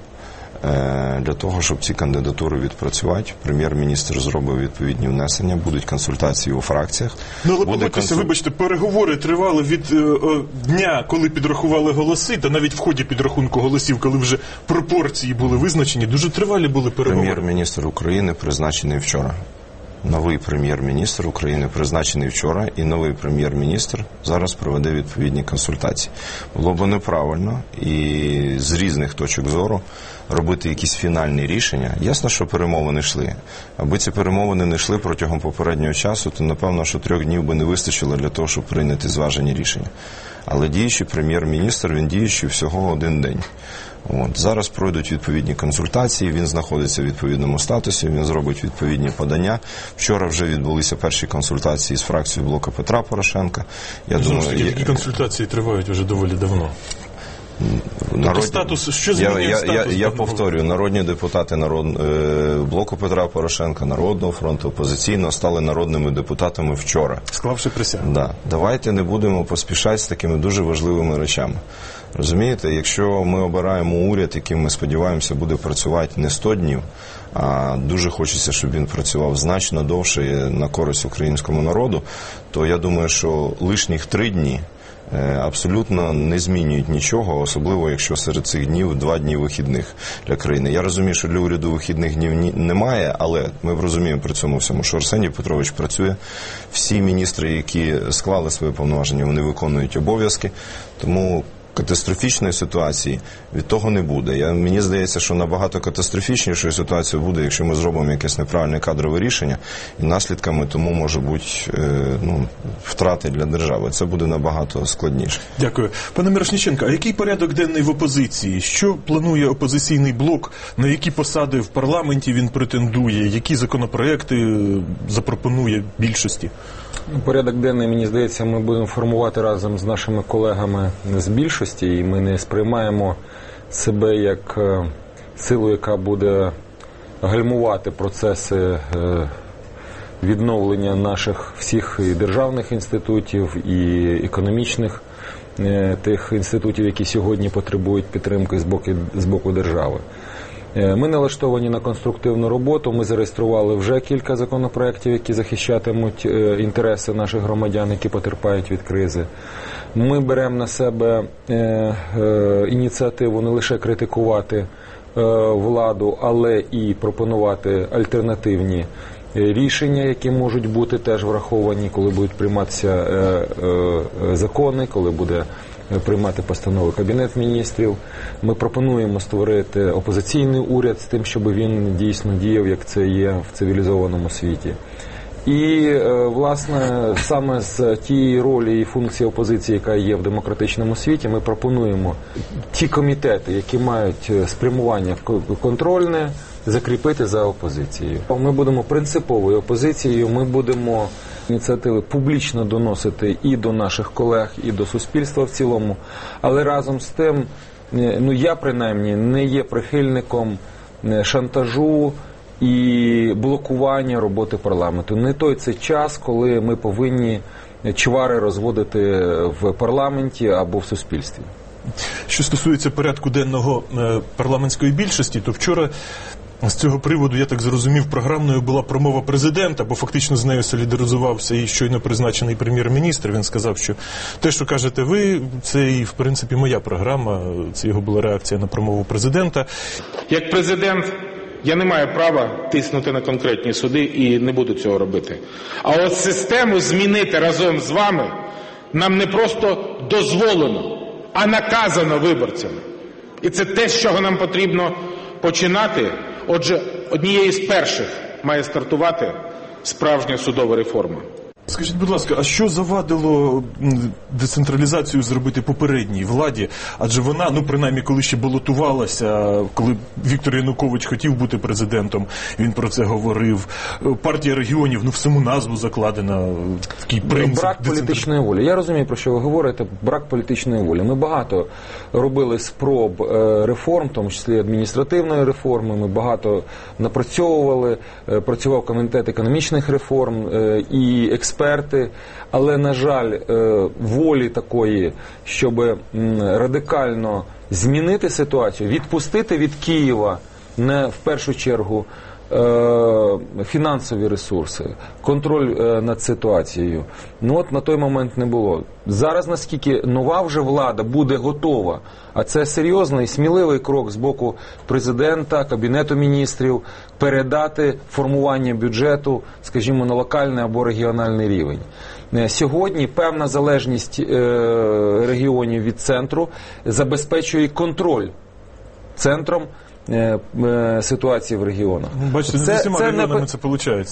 для того, щоб ці кандидатури відпрацювати. Прем'єр-міністр зробив відповідні внесення, будуть консультації у фракціях. Ну, але погодьтеся, вибачте, переговори тривали від дня, коли підрахували голоси, та навіть в ході підрахунку голосів, коли вже пропорції були визначені, дуже тривалі були переговори. Прем'єр-міністр України призначений вчора. Новий прем'єр-міністр України призначений вчора, і новий прем'єр-міністр зараз проведе відповідні консультації. Було б неправильно і з різних точок зору робити якісь фінальні рішення. Ясно, що перемовини йшли. Аби ці перемовини не йшли протягом попереднього часу, то, напевно, що 3 днів би не вистачило для того, щоб прийняти зважені рішення. Але діючий прем'єр-міністр, він діючий всього 1 день. Зараз пройдуть відповідні консультації, він знаходиться в відповідному статусі, він зробить відповідні подання. Вчора вже відбулися перші консультації з фракцією блоку Петра Порошенка. Такі консультації тривають вже доволі давно. Я повторюю, народні депутати блоку Петра Порошенка, Народного фронту, опозиційного стали народними депутатами вчора. Склавши присягу. Да. Давайте не будемо поспішати з такими дуже важливими речами. Розумієте, якщо ми обираємо уряд, який, ми сподіваємося, буде працювати не 100 днів, а дуже хочеться, щоб він працював значно довше на користь українському народу, то я думаю, що лишніх 3 дні абсолютно не змінюють нічого, особливо якщо серед цих днів 2 дні вихідних для країни. Я розумію, що для уряду вихідних днів немає, але ми розуміємо при цьому всьому, що Арсеній Петрович працює, всі міністри, які склали свої повноваження, вони виконують обов'язки, тому катастрофічної ситуації від того не буде. Мені здається, що набагато катастрофічнішою ситуація буде, якщо ми зробимо якесь неправильне кадрове рішення, і наслідками тому може бути втрати для держави. Це буде набагато складніше. Дякую. Пане Мірошніченко, а який порядок денний в опозиції? Що планує опозиційний блок? На які посади в парламенті він претендує? Які законопроекти запропонує більшості? Порядок денний, мені здається, ми будемо формувати разом з нашими колегами з більшості, і ми не сприймаємо себе як силу, яка буде гальмувати процеси відновлення наших всіх і державних інститутів, і економічних тих інститутів, які сьогодні потребують підтримки з боку держави. Ми налаштовані на конструктивну роботу, ми зареєстрували вже кілька законопроєктів, які захищатимуть інтереси наших громадян, які потерпають від кризи. Ми беремо на себе ініціативу не лише критикувати владу, але і пропонувати альтернативні рішення, які можуть бути теж враховані, коли будуть прийматися закони, коли буде приймати постанови Кабінет міністрів. Ми пропонуємо створити опозиційний уряд з тим, щоб він дійсно діяв, як це є в цивілізованому світі. І, власне, саме з тієї ролі і функції опозиції, яка є в демократичному світі, ми пропонуємо ті комітети, які мають спрямування контрольне, закріпити за опозицією. Ми будемо принциповою опозицією, ми будемо ініціативи публічно доносити і до наших колег, і до суспільства в цілому. Але разом з тим, я принаймні не є прихильником шантажу і блокування роботи парламенту. Не той це час, коли ми повинні чвари розводити в парламенті або в суспільстві. Що стосується порядку денного парламентської більшості, то вчора З цього приводу, я так зрозумів, програмною була промова президента, бо фактично з нею солідаризувався і щойно призначений прем'єр-міністр. Він сказав, що те, що кажете ви, це і, в принципі, моя програма. Це його була реакція на промову президента. Як президент я не маю права тиснути на конкретні суди і не буду цього робити. А от систему змінити разом з вами нам не просто дозволено, а наказано виборцями. І це те, з чого нам потрібно починати. Отже, однією з перших має стартувати справжня судова реформа. Скажіть, будь ласка, а що завадило децентралізацію зробити попередній владі? Адже вона, принаймні, коли ще балотувалася, коли Віктор Янукович хотів бути президентом, він про це говорив. Партія регіонів, в саму назву закладена такий принцип. Брак політичної волі. Я розумію, про що ви говорите. Брак політичної волі. Ми багато робили спроб реформ, в тому числі адміністративної реформи. Ми багато напрацьовували. Працював комітет економічних реформ і експерти, але, на жаль, волі такої, щоб радикально змінити ситуацію, відпустити від Києва не в першу чергу фінансові ресурси, контроль над ситуацією. На той момент не було. Зараз, наскільки нова вже влада буде готова, а це серйозний, сміливий крок з боку президента, Кабінету міністрів, передати формування бюджету, скажімо, на локальний або регіональний рівень. Сьогодні певна залежність регіонів від центру забезпечує контроль центром ситуації в регіонах. Бачите, не з усіма регіонами це виходить.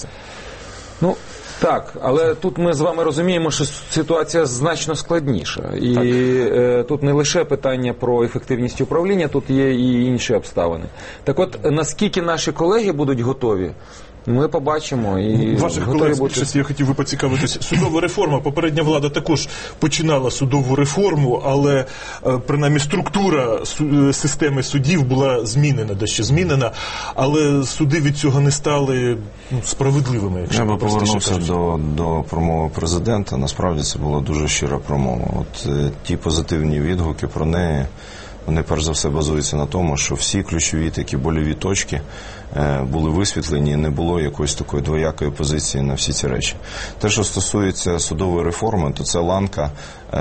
Так, але тут ми з вами розуміємо, що ситуація значно складніша. І тут не лише питання про ефективність управління, тут є і інші обставини. Так от, наскільки наші колеги будуть готові, ми побачимо. І ваших колег з більшості я хотів би поцікавитися. Судова реформа. Попередня влада також починала судову реформу, але принаймні структура системи судів була змінена, дещо змінена, але суди від цього не стали справедливими. Я би повернувся до промови президента. Насправді це була дуже щира промова. Ті позитивні відгуки про неї, вони перш за все базуються на тому, що всі ключові такі больові точки були висвітлені, не було якоїсь такої двоякої позиції на всі ці речі. Те, що стосується судової реформи, то це ланка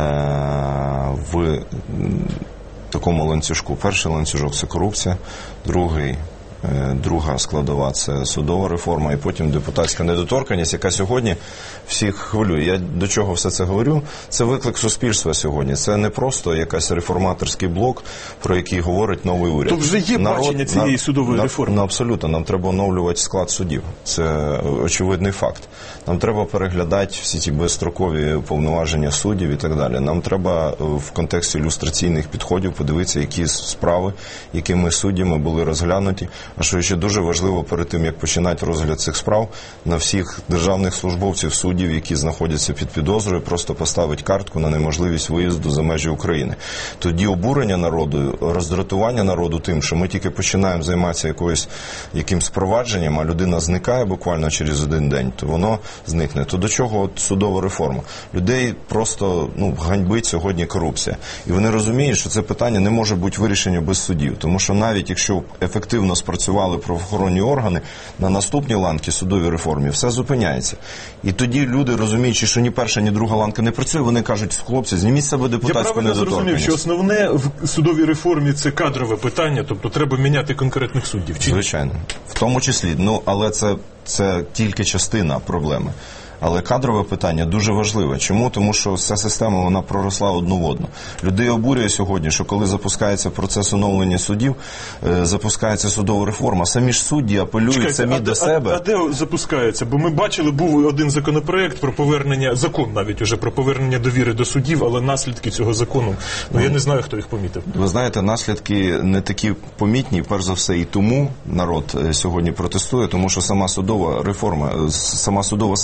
в такому ланцюжку. Перший ланцюжок – це корупція, друга складова – це судова реформа, і потім депутатська недоторканність, яка сьогодні всіх хвилює. Я до чого все це говорю? Це виклик суспільства сьогодні. Це не просто якийсь реформаторський блок, про який говорить новий уряд. То вже є бачення цієї судової реформи? Абсолютно. Нам треба оновлювати склад судів. Це очевидний факт. Нам треба переглядати всі ті безстрокові повноваження суддів і так далі. Нам треба в контексті ілюстраційних підходів подивитися, які справи, якими суддями були розглянуті. А що ще дуже важливо, перед тим, як починати розгляд цих справ, на всіх державних службовців, суддів, які знаходяться під підозрою, просто поставить картку на неможливість виїзду за межі України. Тоді обурення народу, роздратування народу тим, що ми тільки починаємо займатися якимсь провадженням, а людина зникає буквально через один день, то воно зникне. То до чого судова реформа? Людей просто ганьбить сьогодні корупція. І вони розуміють, що це питання не може бути вирішено без судів. Тому що навіть якщо ефективно спрацювали правоохоронні органи, на наступній ланці судовій реформі все зупиняється. І тоді люди, розуміючи, що ні перша, ні друга ланка не працює, вони кажуть: хлопці, зніміть з себе депутатську недоторканність. Я правильно зрозумів, що основне в судовій реформі – це кадрове питання, тобто треба міняти конкретних суддів? Звичайно. В тому числі. Але це тільки частина проблеми. Але кадрове питання дуже важливе. Чому? Тому що ця система, вона проросла одну в одну. Людей обурює сьогодні, що коли запускається процес оновлення судів, запускається судова реформа, самі ж судді апелюють самі до себе. А де запускається? Бо ми бачили, був один законопроект про повернення, закон навіть уже про повернення довіри до судів, але наслідки цього закону, я не знаю, хто їх помітив. Ви знаєте, наслідки не такі помітні, перш за все, і тому народ сьогодні протестує, тому що сама судова реформа, сама судова система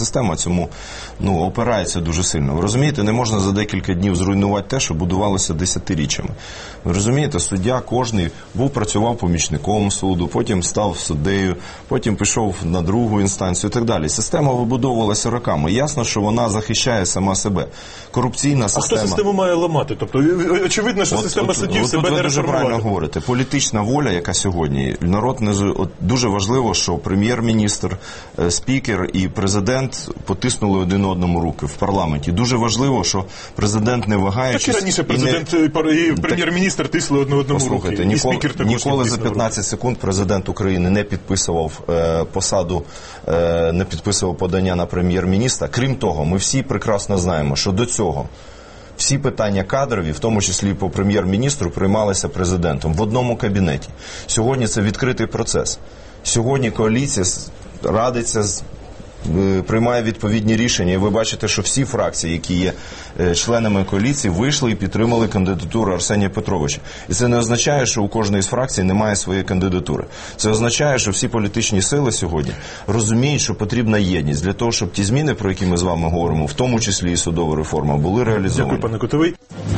цьому опирається дуже сильно. Ви розумієте, не можна за декілька днів зруйнувати те, що будувалося десятиріччями. Ви розумієте, суддя кожний працював помічником суду, потім став суддею, потім пішов на другу інстанцію і так далі. Система вибудовувалася роками. Ясно, що вона захищає сама себе. Корупційна система... А хто систему має ламати? Тобто, очевидно, що система суддів себе не реформувати. Ви дуже правильно говорите. Політична воля, яка сьогодні, народ не... Дуже важливо, що прем'єр-міністр, спікер і президент потиснули один одному руки в парламенті. Дуже важливо, що президент не вагаючись... Так і раніше президент і прем'єр-міністр тисли одному руки. Ніколи за 15 секунд президент України не підписував посаду, не підписував подання на прем'єр-міністра. Крім того, ми всі прекрасно знаємо, що до цього всі питання кадрові, в тому числі і по прем'єр-міністру, приймалися президентом в одному кабінеті. Сьогодні це відкритий процес. Сьогодні коаліція радиться приймає відповідні рішення. І ви бачите, що всі фракції, які є членами коаліції, вийшли і підтримали кандидатуру Арсенія Петровича. І це не означає, що у кожної з фракцій немає своєї кандидатури. Це означає, що всі політичні сили сьогодні розуміють, що потрібна єдність для того, щоб ті зміни, про які ми з вами говоримо, в тому числі і судова реформа, були реалізовані. Дякую, пане Котовий.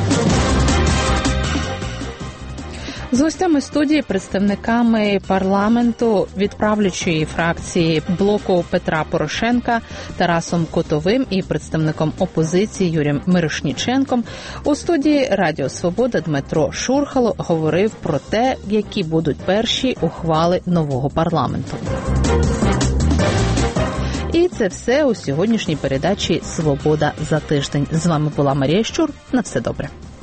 З гостями студії, представниками парламенту від правлячої фракції блоку Петра Порошенка Тарасом Котовим і представником опозиції Юрієм Мирошніченком у студії Радіо Свобода Дмитро Шурхало говорив про те, які будуть перші ухвали нового парламенту. І це все у сьогоднішній передачі «Свобода за тиждень». З вами була Марія Щур. На все добре.